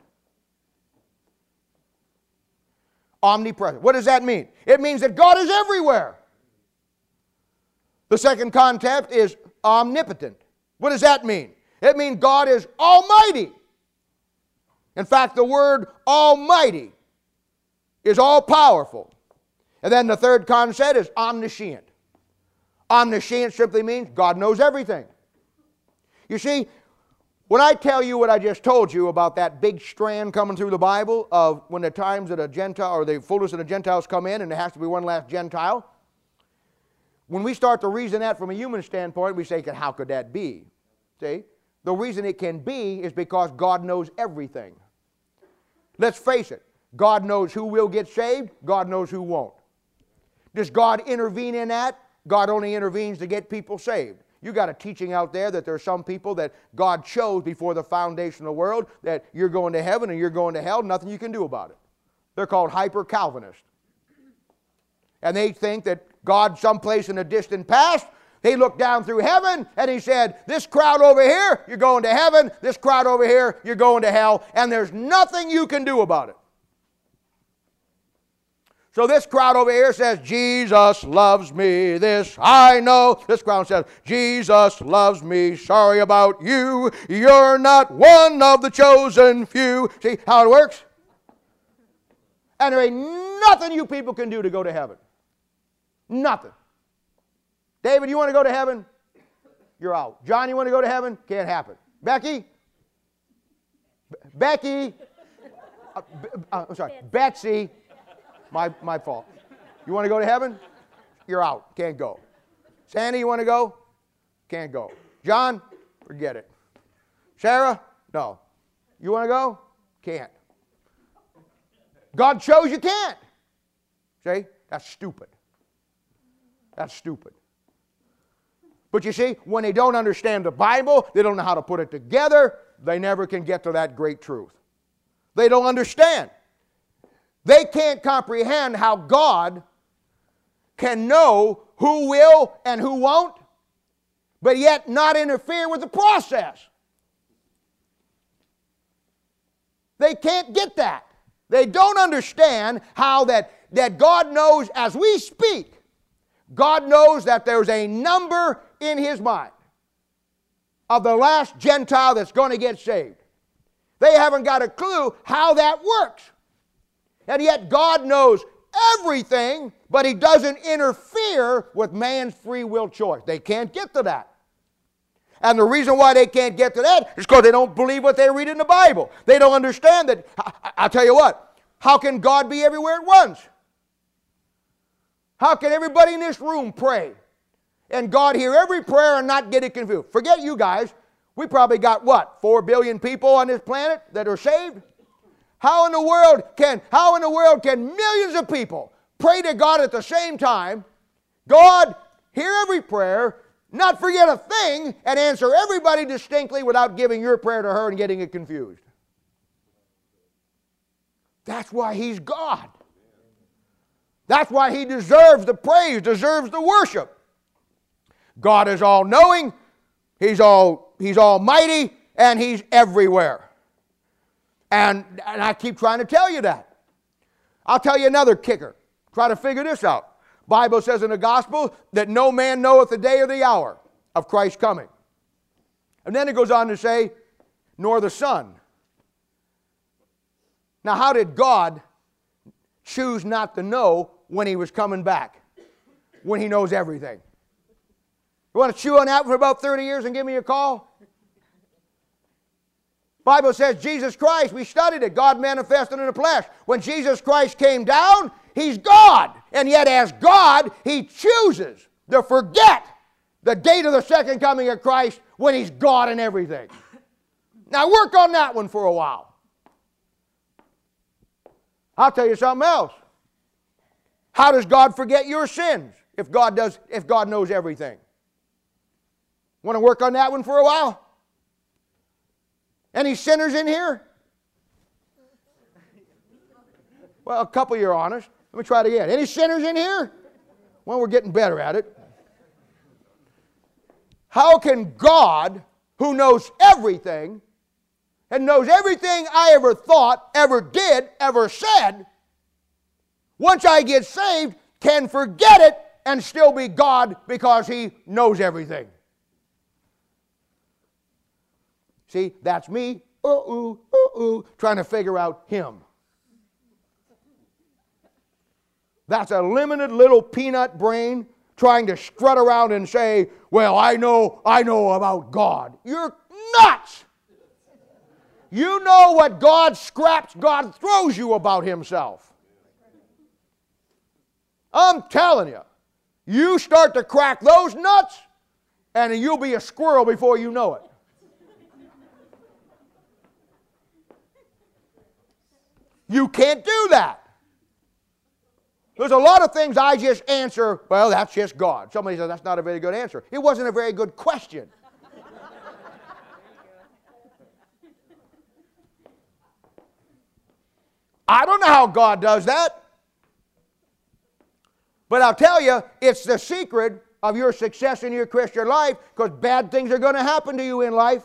Omnipresent. What does that mean? It means that God is everywhere. The second concept is omnipotent. What does that mean? It means God is almighty. In fact, the word almighty is all-powerful. And then the third concept is omniscient. Omniscient simply means God knows everything. You see, when I tell you what I just told you about that big strand coming through the Bible of when the times that a Gentile or the fullness of the Gentiles come in and there has to be one last Gentile, when we start to reason that from a human standpoint, we say, how could that be? See? The reason it can be is because God knows everything. Let's face it. God knows who will get saved. God knows who won't. Does God intervene in that? God only intervenes to get people saved. You got a teaching out there that there are some people that God chose before the foundation of the world that you're going to heaven and you're going to hell, nothing you can do about it. They're called hyper-Calvinists. And they think that God someplace in the distant past, He looked down through heaven and He said, this crowd over here, you're going to heaven. This crowd over here, you're going to hell. And there's nothing you can do about it. So this crowd over here says, Jesus loves me, this I know. This crowd says, Jesus loves me, sorry about you. You're not one of the chosen few. See how it works? And there ain't nothing you people can do to go to heaven. Nothing. David, you want to go to heaven? You're out. John, you want to go to heaven? Can't happen. Becky? I'm sorry. Betsy. My fault. You want to go to heaven? You're out. Can't go. Sandy, you want to go? Can't go. John? Forget it. Sarah? No. You want to go? Can't. God chose you can't. See? That's stupid. That's stupid. But you see, when they don't understand the Bible, they don't know how to put it together, they never can get to that great truth. They don't understand. They can't comprehend how God can know who will and who won't, but yet not interfere with the process. They can't get that. They don't understand how that God knows as we speak. God knows that there's a number in His mind of the last Gentile that's going to get saved. They haven't got a clue how that works. And yet God knows everything, but He doesn't interfere with man's free will choice. They can't get to that. And the reason why they can't get to that is because they don't believe what they read in the Bible. They don't understand that. I'll tell you what, how can God be everywhere at once? How can everybody in this room pray and God hear every prayer and not get it confused? Forget you guys. We probably got what, 4 billion people on this planet that are saved? How in the world can millions of people pray to God at the same time, God hear every prayer, not forget a thing, and answer everybody distinctly without giving your prayer to her and getting it confused? That's why He's God. That's why He deserves the praise, deserves the worship. God is all-knowing, He's almighty, and He's everywhere. And I keep trying to tell you that. I'll tell you another kicker. Try to figure this out. Bible says in the gospel that no man knoweth the day or the hour of Christ's coming. And then it goes on to say, nor the Son. Now how did God choose not to know when He was coming back? When He knows everything. You want to chew on that for about 30 years and give me a call? Bible says Jesus Christ, we studied it, God manifested in the flesh. When Jesus Christ came down, He's God. And yet as God, He chooses to forget the date of the second coming of Christ when He's God in everything. Now work on that one for a while. I'll tell you something else. How does God forget your sins if God knows everything? Want to work on that one for a while? Any sinners in here? Well, a couple of you are honest. Let me try it again. Any sinners in here? Well, we're getting better at it. How can God, who knows everything, and knows everything I ever thought, ever did, ever said, once I get saved, can forget it and still be God because He knows everything? See, that's me, trying to figure out Him. That's a limited little peanut brain trying to strut around and say, well, I know about God. You're nuts! You know what God scraps, God throws you about Himself. I'm telling you, you start to crack those nuts, and you'll be a squirrel before you know it. You can't do that. There's a lot of things I just answer, well, that's just God. Somebody says, that's not a very good answer. It wasn't a very good question. I don't know how God does that. But I'll tell you, it's the secret of your success in your Christian life, because bad things are going to happen to you in life.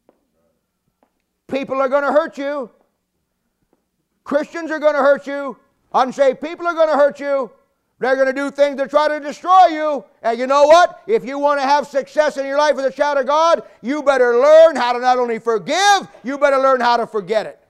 People are going to hurt you. Christians are going to hurt you. Unsaved people are going to hurt you. They're going to do things to try to destroy you. And you know what? If you want to have success in your life with a child of God, you better learn how to not only forgive, you better learn how to forget it.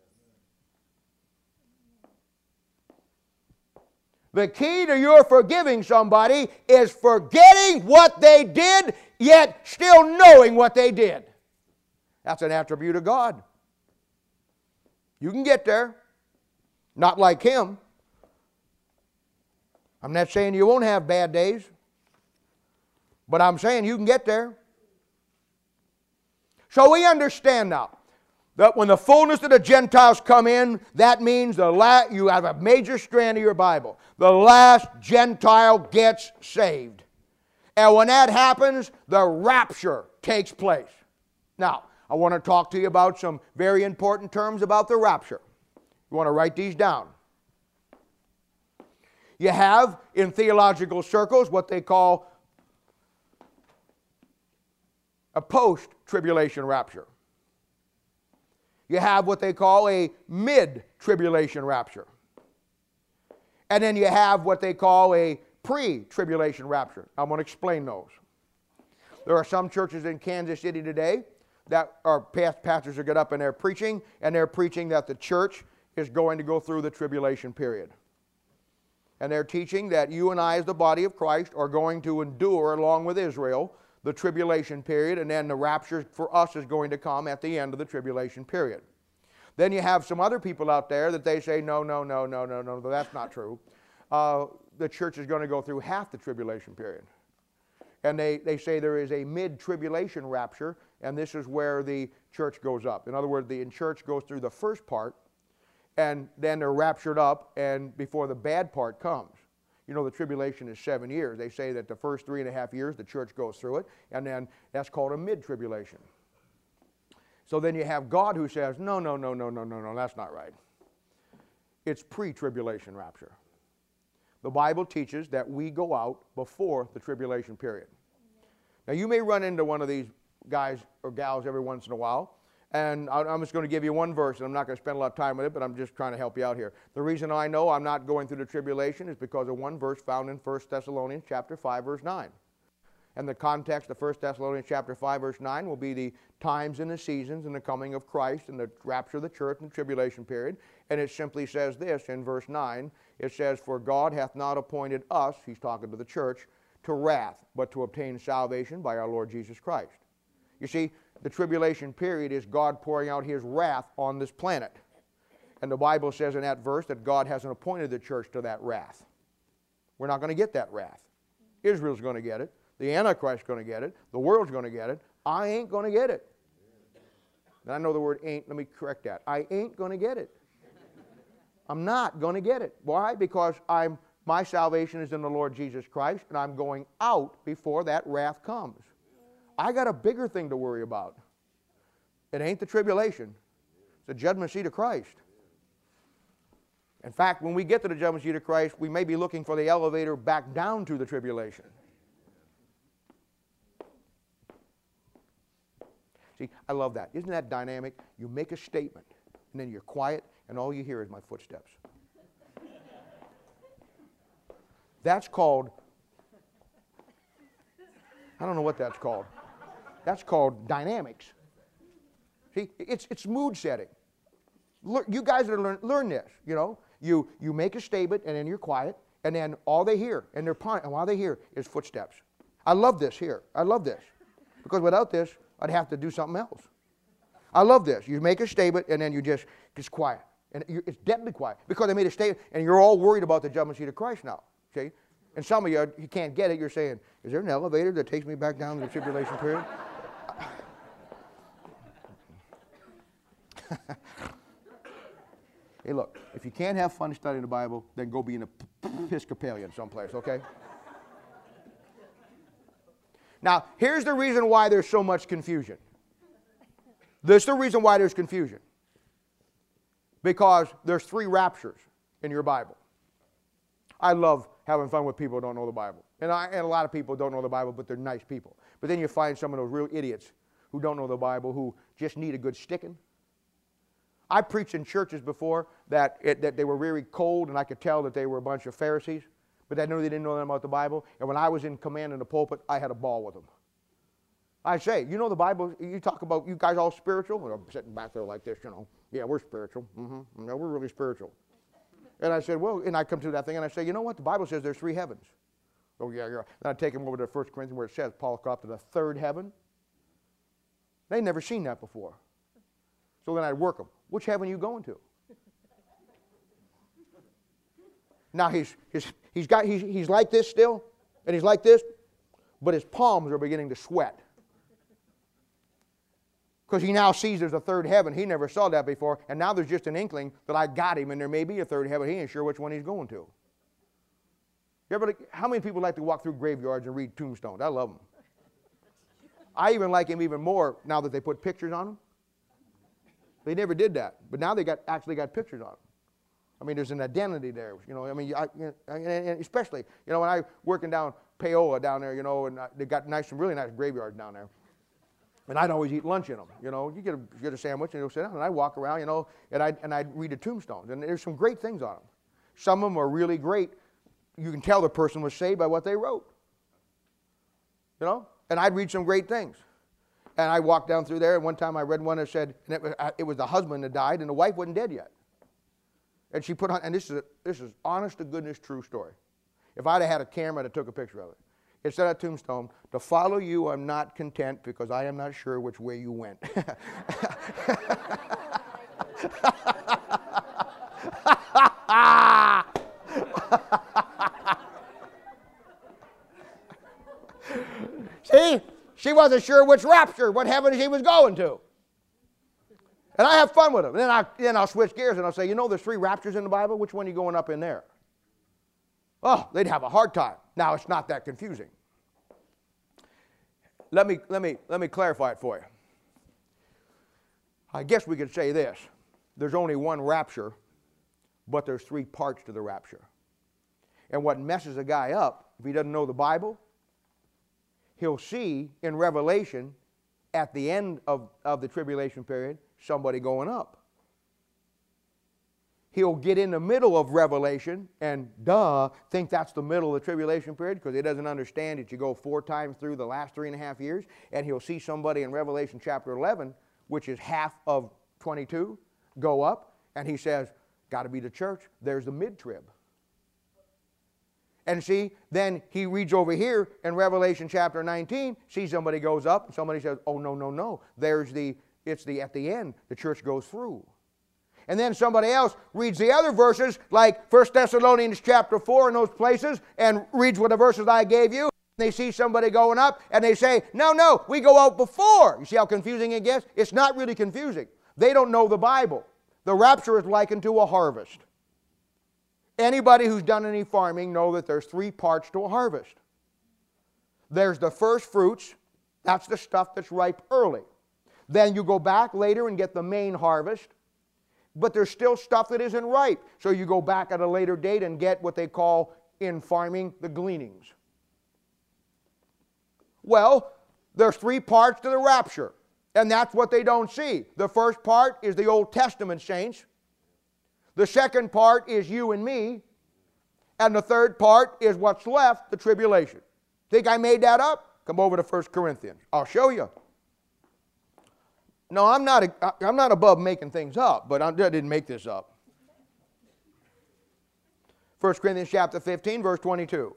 The key to your forgiving somebody is forgetting what they did, yet still knowing what they did. That's an attribute of God. You can get there. Not like Him. I'm not saying you won't have bad days, but I'm saying you can get there. So we understand now that when the fullness of the Gentiles come in, that means you have a major strand of your Bible. The last Gentile gets saved. And when that happens, the rapture takes place. Now, I want to talk to you about some very important terms about the rapture. You want to write these down. You have, in theological circles, what they call a post-tribulation rapture. You have what they call a mid-tribulation rapture. And then you have what they call a pre-tribulation rapture. I'm going to explain those. There are some churches in Kansas City today that our pastors are get up and they're preaching that the church is going to go through the tribulation period. And they're teaching that you and I as the body of Christ are going to endure, along with Israel, the tribulation period, and then the rapture for us is going to come at the end of the tribulation period. Then you have some other people out there that they say, no, that's not true. The church is going to go through half the tribulation period. And they say there is a mid-tribulation rapture, and this is where the church goes up. In other words, the church goes through the first part, and then they're raptured up, and before the bad part comes. You know, the tribulation is 7 years. They say that the first 3.5 years, the church goes through it, and then that's called a mid-tribulation. So then you have God who says, no, that's not right. It's pre-tribulation rapture. The Bible teaches that we go out before the tribulation period. Now, you may run into one of these guys or gals every once in a while, and I'm just going to give you one verse, and I'm not going to spend a lot of time with it, but I'm just trying to help you out here. The reason I know I'm not going through the tribulation is because of one verse found in 1 Thessalonians chapter 5, verse 9. And the context of 1 Thessalonians chapter 5, verse 9 will be the times and the seasons and the coming of Christ and the rapture of the church and the tribulation period. And it simply says this in verse 9. It says, "For God hath not appointed us," he's talking to the church, "to wrath, but to obtain salvation by our Lord Jesus Christ." You see, the tribulation period is God pouring out His wrath on this planet. And the Bible says in that verse that God hasn't appointed the church to that wrath. We're not going to get that wrath. Israel's going to get it. The Antichrist's going to get it. The world's going to get it. I ain't going to get it. And I know the word ain't. Let me correct that. I ain't going to get it. I'm not going to get it. Why? Because my salvation is in the Lord Jesus Christ, and I'm going out before that wrath comes. I got a bigger thing to worry about. It ain't the tribulation. It's the judgment seat of Christ. In fact, when we get to the judgment seat of Christ, we may be looking for the elevator back down to the tribulation. See, I love that. Isn't that dynamic? You make a statement, and then you're quiet, and all you hear is my footsteps. That's called, I don't know what that's called. That's called dynamics. See, it's mood setting. You guys are learn this, you know. You make a statement, and then you're quiet, and then all they hear, and all they hear is footsteps. I love this here. I love this. Because without this, I'd have to do something else. I love this. You make a statement, and then you just quiet. And it's deadly quiet. Because I made a statement, and you're all worried about the judgment seat of Christ now. Okay? And some of you can't get it. You're saying, is there an elevator that takes me back down to the tribulation period? Hey, look, if you can't have fun studying the Bible, then go be an Episcopalian someplace, okay? Now, here's the reason why there's so much confusion. There's the reason why there's confusion. Because there's 3 raptures in your Bible. I love having fun with people who don't know the Bible. And a lot of people don't know the Bible, but they're nice people. But then you find some of those real idiots who don't know the Bible who just need a good sticking. I preached in churches before that they were very cold, and I could tell that they were a bunch of Pharisees, but I knew they didn't know anything about the Bible. And when I was in command in the pulpit, I had a ball with them. I say, you know the Bible, you talk about you guys all spiritual? And I'm sitting back there like this, you know. Yeah, we're spiritual. No, we're really spiritual. And I said, well, and I come to that thing, and I say, you know what? The Bible says there's 3 heavens. Oh, yeah, yeah. Then I take them over to 1 Corinthians where it says Paul got up to the 3rd heaven. They'd never seen that before. So then I'd work them. Which heaven are you going to? Now he's like this still, and he's like this, but his palms are beginning to sweat. Because he now sees there's a 3rd heaven. He never saw that before, and now there's just an inkling that I got him, and there may be a 3rd heaven. He ain't sure which one he's going to. How many people like to walk through graveyards and read tombstones? I love them. I even like him even more now that they put pictures on them. They never did that, but now they actually got pictures on them. I mean, there's an identity there, you know. I mean, and especially, you know, when I working down Paola down there, you know, and they got some really nice graveyards down there. And I'd always eat lunch in them, you know. You get a sandwich and you'll sit down, and I walk around, you know, and I'd read the tombstones, and there's some great things on them. Some of them are really great. You can tell the person was saved by what they wrote, you know. And I'd read some great things. And I walked down through there, and one time I read one that said, and it was the husband that died, and the wife wasn't dead yet. And she put on, and this is honest to goodness true story. If I'd have had a camera that took a picture of it. It said at tombstone, to follow you I'm not content because I am not sure which way you went. See? She wasn't sure which rapture, what heaven she was going to. And I have fun with them. Then I'll switch gears and I'll say, you know, there's 3 raptures in the Bible. Which one are you going up in there? Oh, they'd have a hard time. Now, it's not that confusing. Let me clarify it for you. I guess we could say this. There's only one rapture, but there's 3 parts to the rapture. And what messes a guy up, if he doesn't know the Bible, he'll see in Revelation, at the end of the tribulation period, somebody going up. He'll get in the middle of Revelation and, think that's the middle of the tribulation period because he doesn't understand that you go 4 times through the last 3.5 years, and he'll see somebody in Revelation chapter 11, which is half of 22, go up, and he says, got to be the church. There's the mid-trib. And see, then he reads over here in Revelation chapter 19, see somebody goes up, and somebody says, oh, no, no, no. It's at the end, the church goes through. And then somebody else reads the other verses, like 1 Thessalonians chapter 4 in those places, and reads what the verses I gave you. They see somebody going up, and they say, no, no, we go out before. You see how confusing it gets? It's not really confusing. They don't know the Bible. The rapture is likened to a harvest. Anybody who's done any farming know that there's three parts to a harvest. There's the first fruits. That's the stuff that's ripe early. Then you go back later and get the main harvest. But there's still stuff that isn't ripe. So you go back at a later date and get what they call in farming the gleanings. Well, there's three parts to the rapture. And that's what they don't see. The first part is the Old Testament saints. The second part is you and me. And the third part is what's left, the tribulation. Think I made that up? Come over to 1 Corinthians. I'll show you. No, I'm not above making things up, but I didn't make this up. 1 Corinthians chapter 15, verse 22.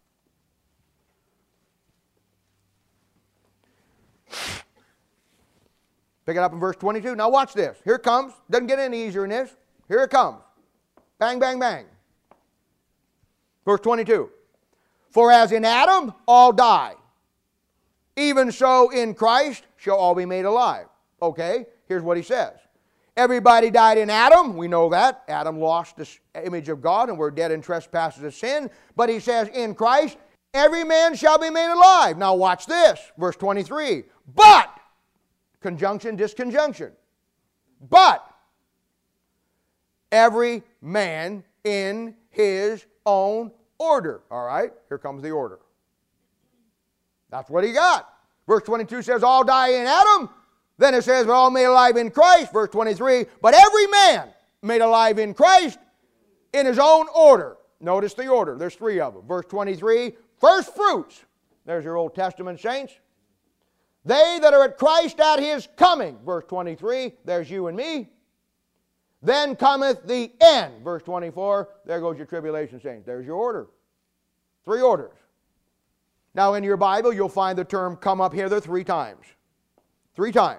Pick it up in verse 22. Now watch this. Here it comes. Doesn't get any easier than this. Here it comes. Bang, bang, bang. Verse 22. For as in Adam all die, even so in Christ shall all be made alive. Okay, here's what he says. Everybody died in Adam. We know that. Adam lost the image of God and we're dead in trespasses of sin. But he says in Christ, every man shall be made alive. Now watch this. Verse 23. But, conjunction, disconjunction. But, every man in his own order. All right, here comes the order. That's what he got. Verse 22 says all die in Adam. Then it says, we're all made alive in Christ, verse 23, but every man made alive in Christ in his own order. Notice the order. There's three of them. Verse 23, first fruits. There's your Old Testament saints. They that are at Christ at his coming. Verse 23, there's you and me. Then cometh the end. Verse 24, there goes your tribulation saints. There's your order. Three orders. Now in your Bible, you'll find the term come up hither 3 times. 3 times.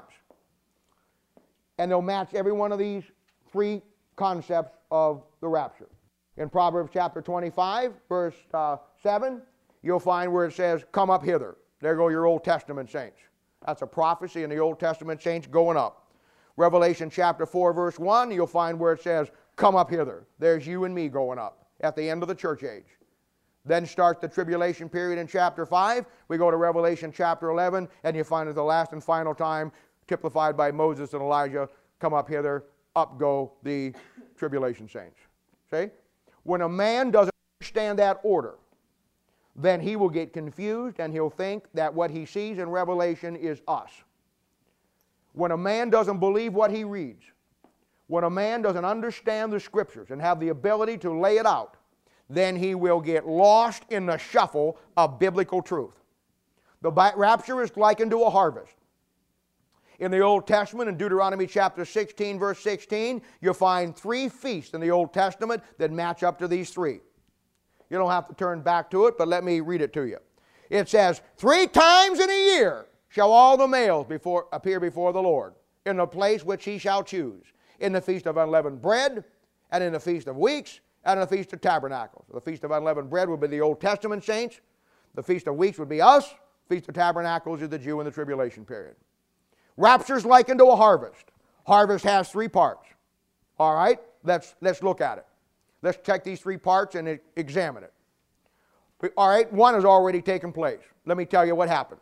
And they'll match every one of these 3 concepts of the rapture. In Proverbs chapter 25, verse 7, you'll find where it says, come up hither. There go your Old Testament saints. That's a prophecy in the Old Testament saints going up. Revelation chapter 4, verse 1, you'll find where it says, come up hither. There's you and me going up at the end of the church age. Then starts the tribulation period in chapter 5. We go to Revelation chapter 11, and you find at the last and final time, typified by Moses and Elijah, come up hither, up go the tribulation saints. See? When a man doesn't understand that order, then he will get confused and he'll think that what he sees in Revelation is us. When a man doesn't believe what he reads, when a man doesn't understand the Scriptures and have the ability to lay it out, then he will get lost in the shuffle of biblical truth. The rapture is likened to a harvest. In the Old Testament, in Deuteronomy chapter 16, verse 16, you'll find 3 feasts in the Old Testament that match up to these 3. You don't have to turn back to it, but let me read it to you. It says, 3 times in a year shall all the males appear before the Lord, in the place which he shall choose, in the feast of unleavened bread, and in the feast of weeks, and in the Feast of Tabernacles. The Feast of Unleavened Bread would be the Old Testament saints. The Feast of Weeks would be us. Feast of Tabernacles is the Jew in the tribulation period. Rapture is likened to a harvest. Harvest has 3 parts. All right? Let's look at it. Let's check these 3 parts and examine it. All right, one has already taken place. Let me tell you what happened.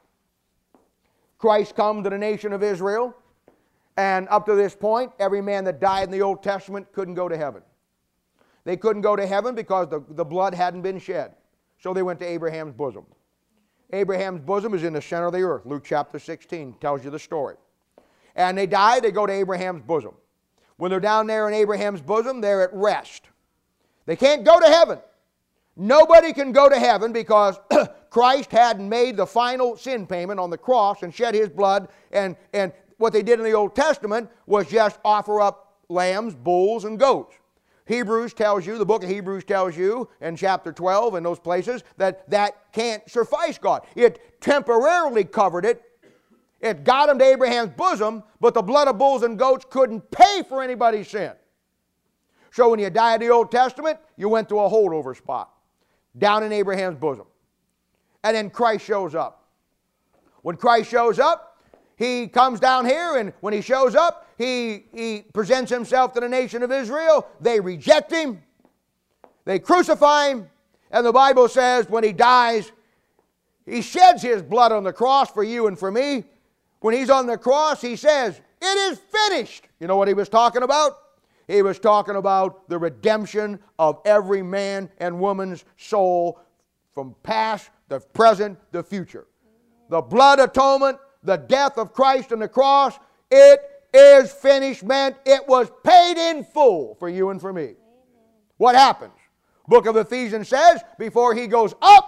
Christ comes to the nation of Israel, and up to this point, every man that died in the Old Testament couldn't go to heaven. They couldn't go to heaven because the blood hadn't been shed. So they went to Abraham's bosom. Abraham's bosom is in the center of the earth. Luke chapter 16 tells you the story. And they die, they go to Abraham's bosom. When they're down there in Abraham's bosom, they're at rest. They can't go to heaven. Nobody can go to heaven because Christ hadn't made the final sin payment on the cross and shed his blood. And what they did in the Old Testament was just offer up lambs, bulls, and goats. Hebrews tells you, the book of Hebrews tells you in chapter 12 and those places that that can't suffice God. It temporarily covered it. It got him to Abraham's bosom, but the blood of bulls and goats couldn't pay for anybody's sin. So when you die in the Old Testament, you went to a holdover spot down in Abraham's bosom. And then Christ shows up. When Christ shows up, he comes down here, and when he shows up, he presents himself to the nation of Israel. They reject him. They crucify him. And the Bible says when he dies, he sheds his blood on the cross for you and for me. When he's on the cross, he says, "It is finished." You know what he was talking about? He was talking about the redemption of every man and woman's soul from past, the present, the future. The blood atonement, the death of Christ on the cross, it is finished meant it was paid in full for you and for me. Amen. What happens? Book of Ephesians says, before he goes up,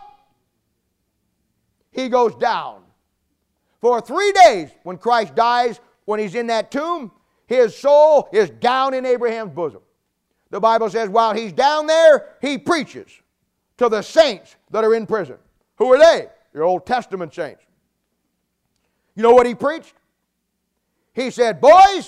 he goes down. For 3 days, when Christ dies, when he's in that tomb, his soul is down in Abraham's bosom. The Bible says while he's down there, he preaches to the saints that are in prison. Who are they? Your Old Testament saints. You know what he preached? He said, "Boys,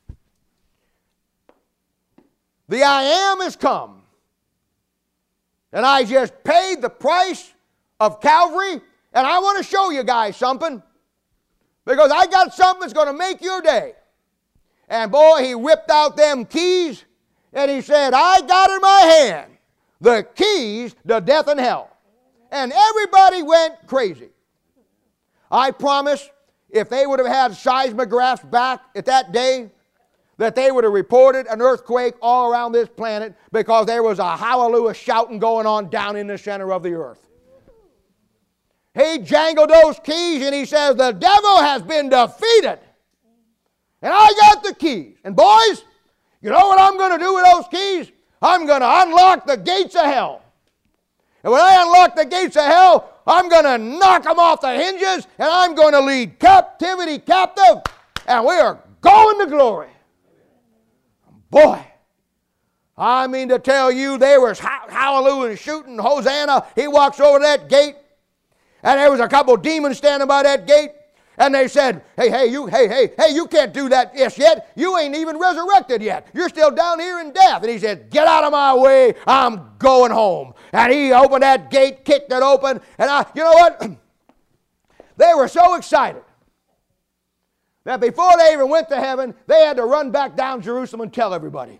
the I Am has come. And I just paid the price of Calvary, and I want to show you guys something. Because I got something that's going to make your day." And boy, he whipped out them keys, and he said, "I got in my hand the keys to death and hell." And everybody went crazy. I promise, if they would have had seismographs back at that day, that they would have reported an earthquake all around this planet because there was a hallelujah shouting going on down in the center of the earth. He jangled those keys and he says, "The devil has been defeated. And I got the keys. And boys, you know what I'm going to do with those keys? I'm going to unlock the gates of hell. And when I unlock the gates of hell, I'm going to knock them off the hinges, and I'm going to lead captivity captive, and we are going to glory." Boy, I mean to tell you, there was hallelujah and shooting, Hosanna. He walks over that gate, and there was a couple demons standing by that gate, and they said, hey, you can't do that yet. You ain't even resurrected yet. You're still down here in death. And he said, "Get out of my way. I'm going home." And he opened that gate, kicked it open, and you know what? They were so excited that before they even went to heaven, they had to run back down Jerusalem and tell everybody.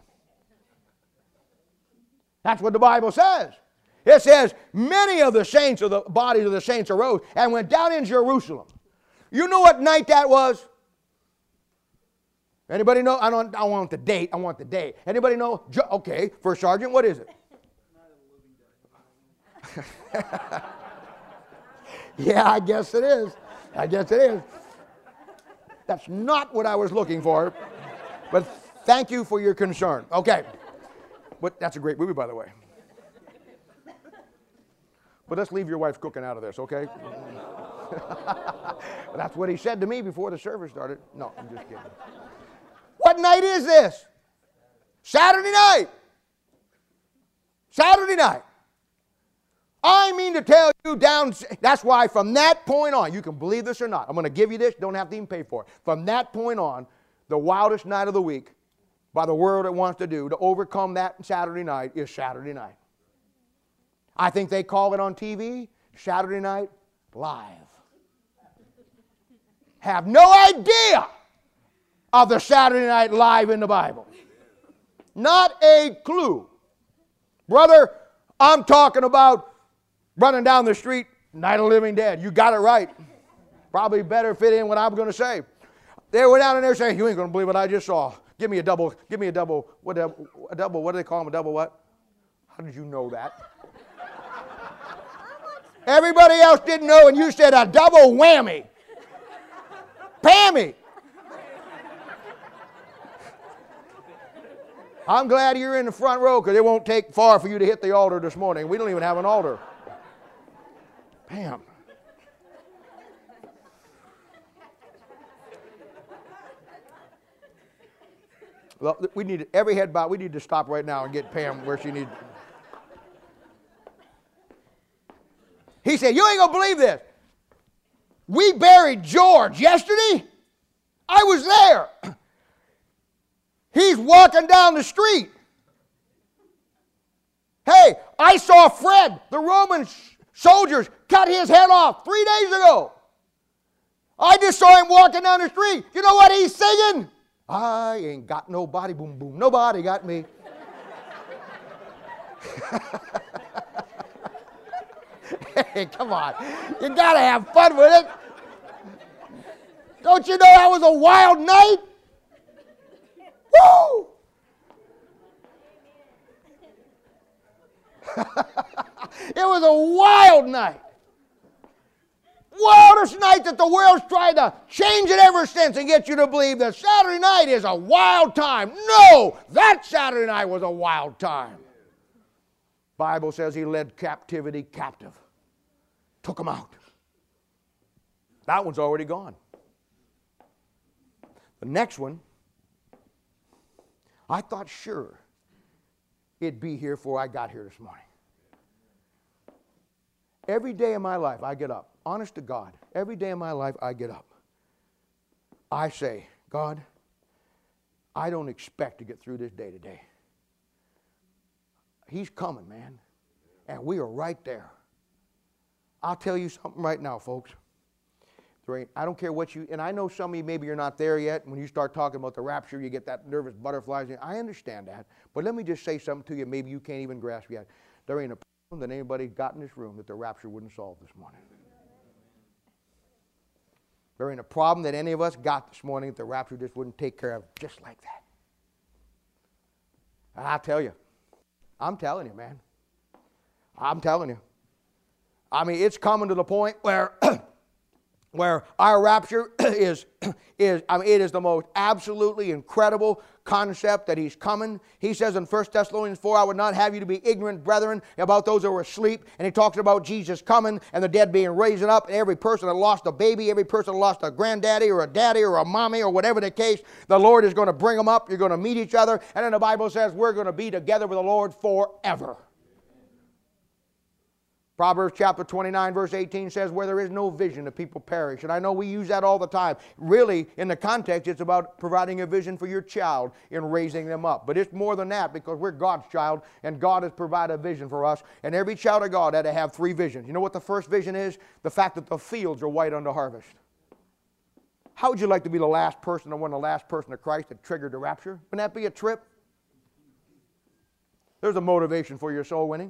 That's what the Bible says. It says, many of the saints, of the bodies of the saints arose and went down in Jerusalem. You know what night that was? Anybody know? I don't want the date. I want the day. Anybody know? Okay, First Sergeant, what is it? Yeah, I guess it is. I guess it is. That's not what I was looking for. But thank you for your concern. Okay. But that's a great movie, by the way. But let's leave your wife's cooking out of this, okay? That's what he said to me before the service started. No, I'm just kidding. What night is this? Saturday night. Saturday night. I mean to tell you that's why from that point on, you can believe this or not, I'm going to give you this, don't have to even pay for it. From that point on, the wildest night of the week, by the world it wants to do, to overcome that Saturday night is Saturday night. I think they call it on TV, Saturday Night Live. Have no idea of the Saturday Night Live in the Bible. Not a clue. Brother, I'm talking about running down the street, Night of the Living Dead. You got it right. Probably better fit in what I'm going to say. They were down in there saying, "You ain't going to believe what I just saw. Give me a double, what do they call them, a double what? How did you know that?" Everybody else didn't know, and you said a double whammy. Pammy. I'm glad you're in the front row because it won't take far for you to hit the altar this morning. We don't even have an altar. Pam. Well, we need every head bow. We need to stop right now and get Pam where she needs. He said, you ain't going to believe this. We buried George yesterday. I was there. He's walking down the street. Hey, I saw Fred, the Roman soldiers, cut his head off 3 days ago. I just saw him walking down the street. You know what he's singing? I ain't got nobody, boom, boom, nobody got me. Hey, come on. You got to have fun with it. Don't you know that was a wild night? Woo! It was a wild night. Wildest night that the world's tried to change it ever since and get you to believe that Saturday night is a wild time. No, that Saturday night was a wild time. Bible says he led captivity captive. Took them out. That one's already gone. The next one, I thought sure it'd be here before I got here this morning. Every day of my life I get up. Honest to God, every day of my life I get up. I say, God, I don't expect to get through this day today. He's coming, man. And we are right there. I'll tell you something right now, folks. I don't care what you, and I know some of you, maybe you're not there yet. When you start talking about the rapture, you get that nervous butterflies. I understand that. But let me just say something to you maybe you can't even grasp yet. There ain't a problem that anybody got in this room that the rapture wouldn't solve this morning. There ain't a problem that any of us got this morning that the rapture just wouldn't take care of just like that. And I'll tell you, I'm telling you, man. I'm telling you. I mean, it's coming to the point where where our rapture is it is the most absolutely incredible concept that he's coming. He says in 1 Thessalonians 4, I would not have you to be ignorant, brethren, about those who are asleep. And he talks about Jesus coming and the dead being raised up. And every person that lost a baby, every person that lost a granddaddy or a daddy or a mommy or whatever the case, the Lord is going to bring them up. You're going to meet each other. And then the Bible says we're going to be together with the Lord forever. Proverbs chapter 29 verse 18 says, where there is no vision, the people perish. And I know we use that all the time. Really, in the context, it's about providing a vision for your child in raising them up. But it's more than that because we're God's child and God has provided a vision for us. And every child of God had to have 3 visions. You know what the first vision is? The fact that the fields are white unto harvest. How would you like to be the last person or one of the last person of Christ that triggered the rapture? Wouldn't that be a trip? There's a motivation for your soul winning.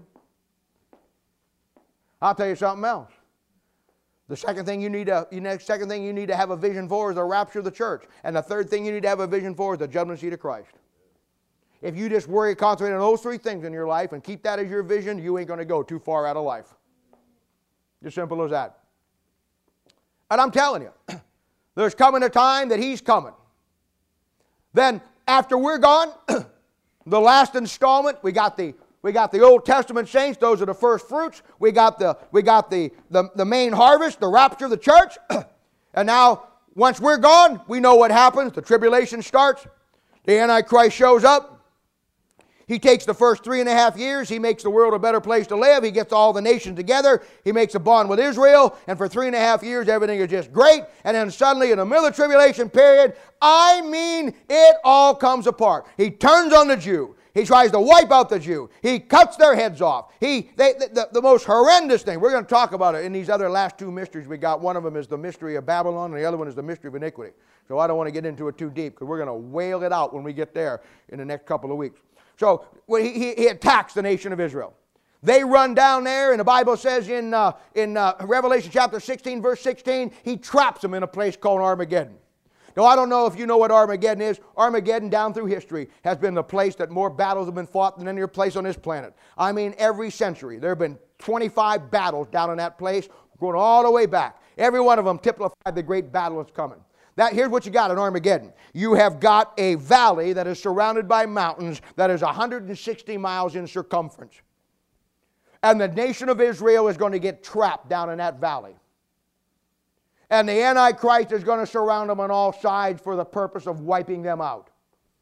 I'll tell you something else. The second thing you need to have a vision for is the rapture of the church. And the third thing you need to have a vision for is the judgment seat of Christ. If you just concentrate on those 3 things in your life and keep that as your vision, you ain't going to go too far out of life. Just simple as that. And I'm telling you, there's coming a time that he's coming. Then after we're gone, the last installment, we got the Old Testament saints, those are the first fruits. We got the main harvest, the rapture of the church. And now, once we're gone, we know what happens. The tribulation starts. The Antichrist shows up. He takes the first 3.5 years. He makes the world a better place to live. He gets all the nations together. He makes a bond with Israel. And for 3.5 years, everything is just great. And then suddenly, in the middle of the tribulation period, I mean, it all comes apart. He turns on the Jew. He tries to wipe out the Jew. He cuts their heads off. The most horrendous thing, we're going to talk about it in these other last 2 mysteries we got. One of them is the mystery of Babylon, and the other one is the mystery of iniquity. So I don't want to get into it too deep because we're going to wail it out when we get there in the next couple of weeks. So he attacks the nation of Israel. They run down there, and the Bible says in Revelation chapter 16, verse 16, he traps them in a place called Armageddon. Now, I don't know if you know what Armageddon is. Armageddon, down through history, has been the place that more battles have been fought than any other place on this planet. I mean, every century. There have been 25 battles down in that place, going all the way back. Every one of them typified the great battle that's coming. Here's what you got in Armageddon. You have got a valley that is surrounded by mountains that is 160 miles in circumference. And the nation of Israel is going to get trapped down in that valley. And the Antichrist is going to surround them on all sides for the purpose of wiping them out.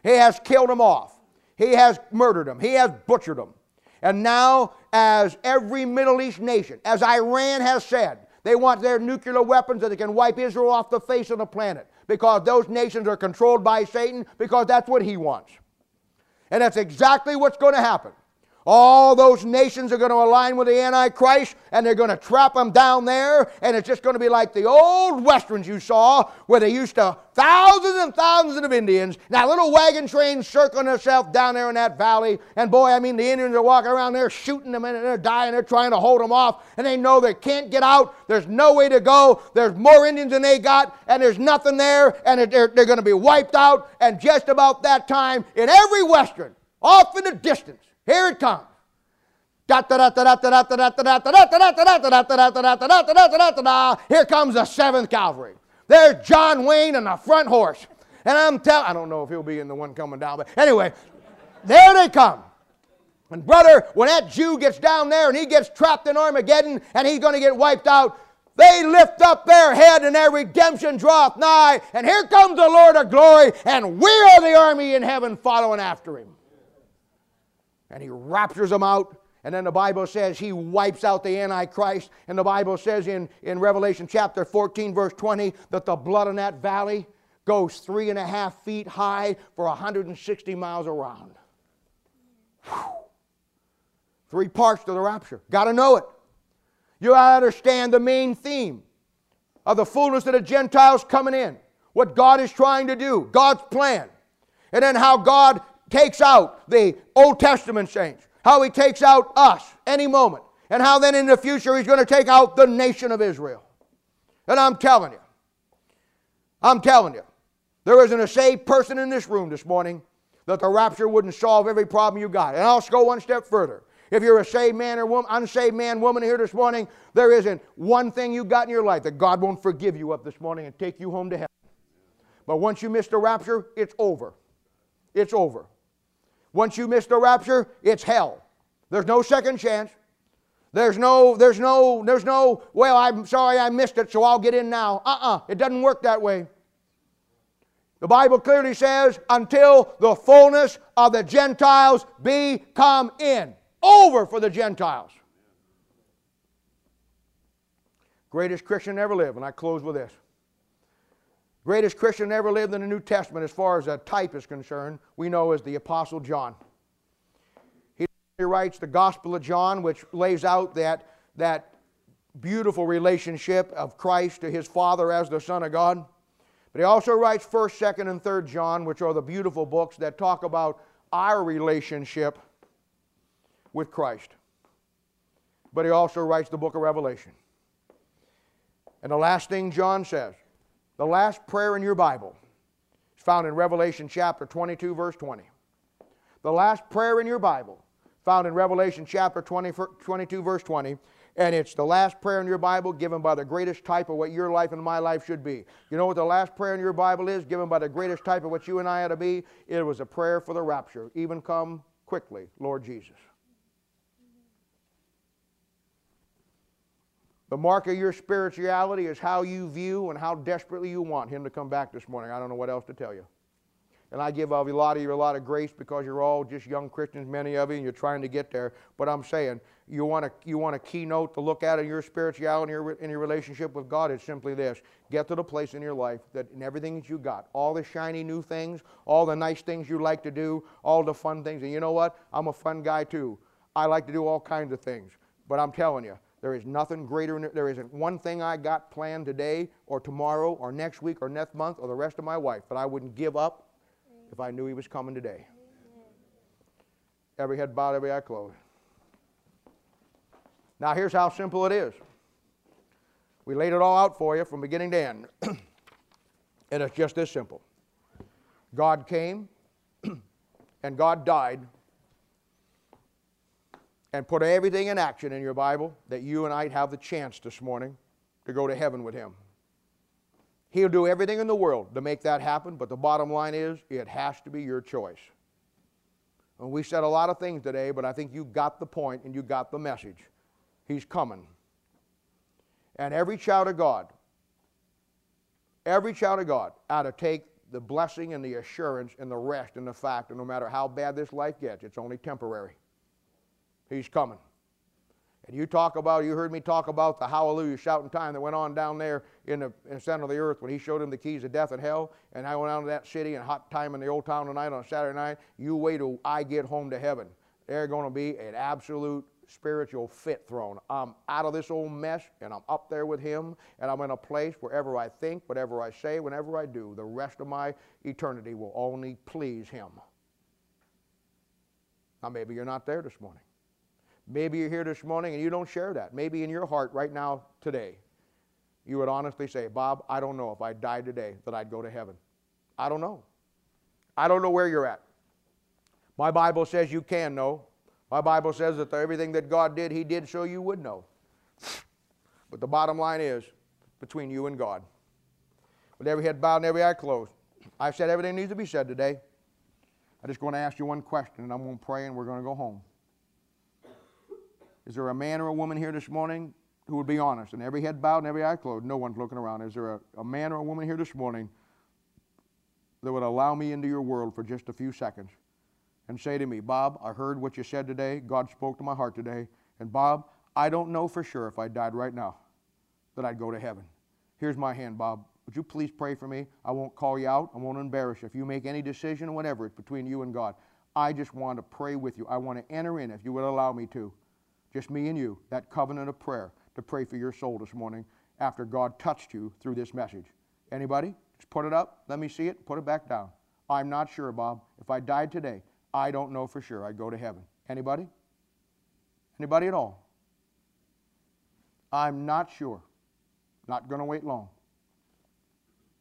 He has killed them off. He has murdered them. He has butchered them. And now, as every Middle East nation, as Iran has said, they want their nuclear weapons that they can wipe Israel off the face of the planet, because those nations are controlled by Satan, because that's what he wants. And that's exactly what's going to happen. All those nations are going to align with the Antichrist, and they're going to trap them down there, and it's just going to be like the old westerns you saw, where they used to thousands and thousands of Indians, that little wagon train circling itself down there in that valley, and boy, I mean, the Indians are walking around there shooting them, and they're dying, they're trying to hold them off, and they know they can't get out, there's no way to go, there's more Indians than they got, and there's nothing there, and they're going to be wiped out, and just about that time, in every western, off in the distance, here it comes. Here comes the 7th Cavalry. There's John Wayne on the front horse. And I don't know if he'll be in the one coming down, but anyway, there they come. And brother, when that Jew gets down there and he gets trapped in Armageddon and he's going to get wiped out, they lift up their head and their redemption draweth nigh. And here comes the Lord of glory, and we are the army in heaven following after him. And he raptures them out, and then the Bible says he wipes out the Antichrist, and the Bible says in Revelation chapter 14 verse 20 that the blood in that valley goes 3.5 feet high for 160 miles around. Whew. 3 parts to the rapture. Got to know it. You got to understand the main theme of the fullness of the Gentiles coming in, what God is trying to do, God's plan, and then how God takes out the Old Testament saints, how he takes out us any moment, and how then in the future he's going to take out the nation of Israel. And I'm telling you, there isn't a saved person in this room this morning that the rapture wouldn't solve every problem you got. And I'll go one step further. If you're a saved man or woman, unsaved man, woman here this morning, there isn't one thing you got in your life that God won't forgive you of this morning and take you home to heaven. But once you miss the rapture, it's over. It's over. Once you miss the rapture, it's hell. There's no second chance. There's no, well, I'm sorry I missed it, so I'll get in now. It doesn't work that way. The Bible clearly says, until the fullness of the Gentiles be come in. Over for the Gentiles. Greatest Christian ever lived, and I close with this. Greatest Christian ever lived in the New Testament as far as a type is concerned, we know as the Apostle John. He writes the Gospel of John, which lays out that beautiful relationship of Christ to his Father as the Son of God. But he also writes 1st, 2nd, and 3rd John, which are the beautiful books that talk about our relationship with Christ. But he also writes the book of Revelation. And the last thing John says, the last prayer in your Bible is found in Revelation chapter 22, verse 20. The last prayer in your Bible found in Revelation chapter 22, verse 20. And it's the last prayer in your Bible given by the greatest type of what your life and my life should be. You know what the last prayer in your Bible is given by the greatest type of what you and I ought to be? It was a prayer for the rapture. Even come quickly, Lord Jesus. The mark of your spirituality is how you view and how desperately you want him to come back this morning. I don't know what else to tell you. And I give a lot of you a lot of grace because you're all just young Christians, many of you, and you're trying to get there. But I'm saying, you want a keynote to look at in your spirituality, in your relationship with God, it's simply this. Get to the place in your life that in everything that you got, all the shiny new things, all the nice things you like to do, all the fun things. And you know what? I'm a fun guy too. I like to do all kinds of things. But I'm telling you, there is nothing greater. There isn't one thing I got planned today or tomorrow or next week or next month or the rest of my life that I wouldn't give up if I knew he was coming today. Every head bowed, every eye closed. Now here's how simple it is. We laid it all out for you from beginning to end. And it's just this simple. God came and God died and put everything in action in your Bible that you and I'd have the chance this morning to go to heaven with him. He'll do everything in the world to make that happen, but the bottom line is it has to be your choice. And we said a lot of things today, but I think you got the point and you got the message. He's coming. And every child of God ought to take the blessing and the assurance and the rest and the fact that no matter how bad this life gets, it's only temporary. He's coming. And you heard me talk about the hallelujah shouting time that went on down there in the center of the earth when he showed him the keys of death and hell, and I went out to that city and hot time in the old town tonight on Saturday night. You wait till I get home to heaven. There's going to be an absolute spiritual fit thrown. I'm out of this old mess, and I'm up there with him, and I'm in a place wherever I think, whatever I say, whenever I do, the rest of my eternity will only please him. Now maybe you're not there this morning. Maybe you're here this morning and you don't share that. Maybe in your heart right now, today, you would honestly say, Bob, I don't know if I died today that I'd go to heaven. I don't know. I don't know where you're at. My Bible says you can know. My Bible says that everything that God did, he did so you would know. But the bottom line is between you and God. With every head bowed and every eye closed, I've said everything needs to be said today. I'm just going to ask you one question, and I'm going to pray, and we're going to go home. Is there a man or a woman here this morning who would be honest? And every head bowed and every eye closed, no one's looking around. Is there a man or a woman here this morning that would allow me into your world for just a few seconds and say to me, Bob, I heard what you said today. God spoke to my heart today. And Bob, I don't know for sure if I died right now that I'd go to heaven. Here's my hand, Bob. Would you please pray for me? I won't call you out. I won't embarrass you. If you make any decision or whatever, it's between you and God. I just want to pray with you. I want to enter in, if you would allow me to. Just me and you, that covenant of prayer to pray for your soul this morning after God touched you through this message. Anybody? Just put it up. Let me see it. Put it back down. I'm not sure, Bob. If I died today, I don't know for sure I'd go to heaven. Anybody? Anybody at all? I'm not sure. Not going to wait long.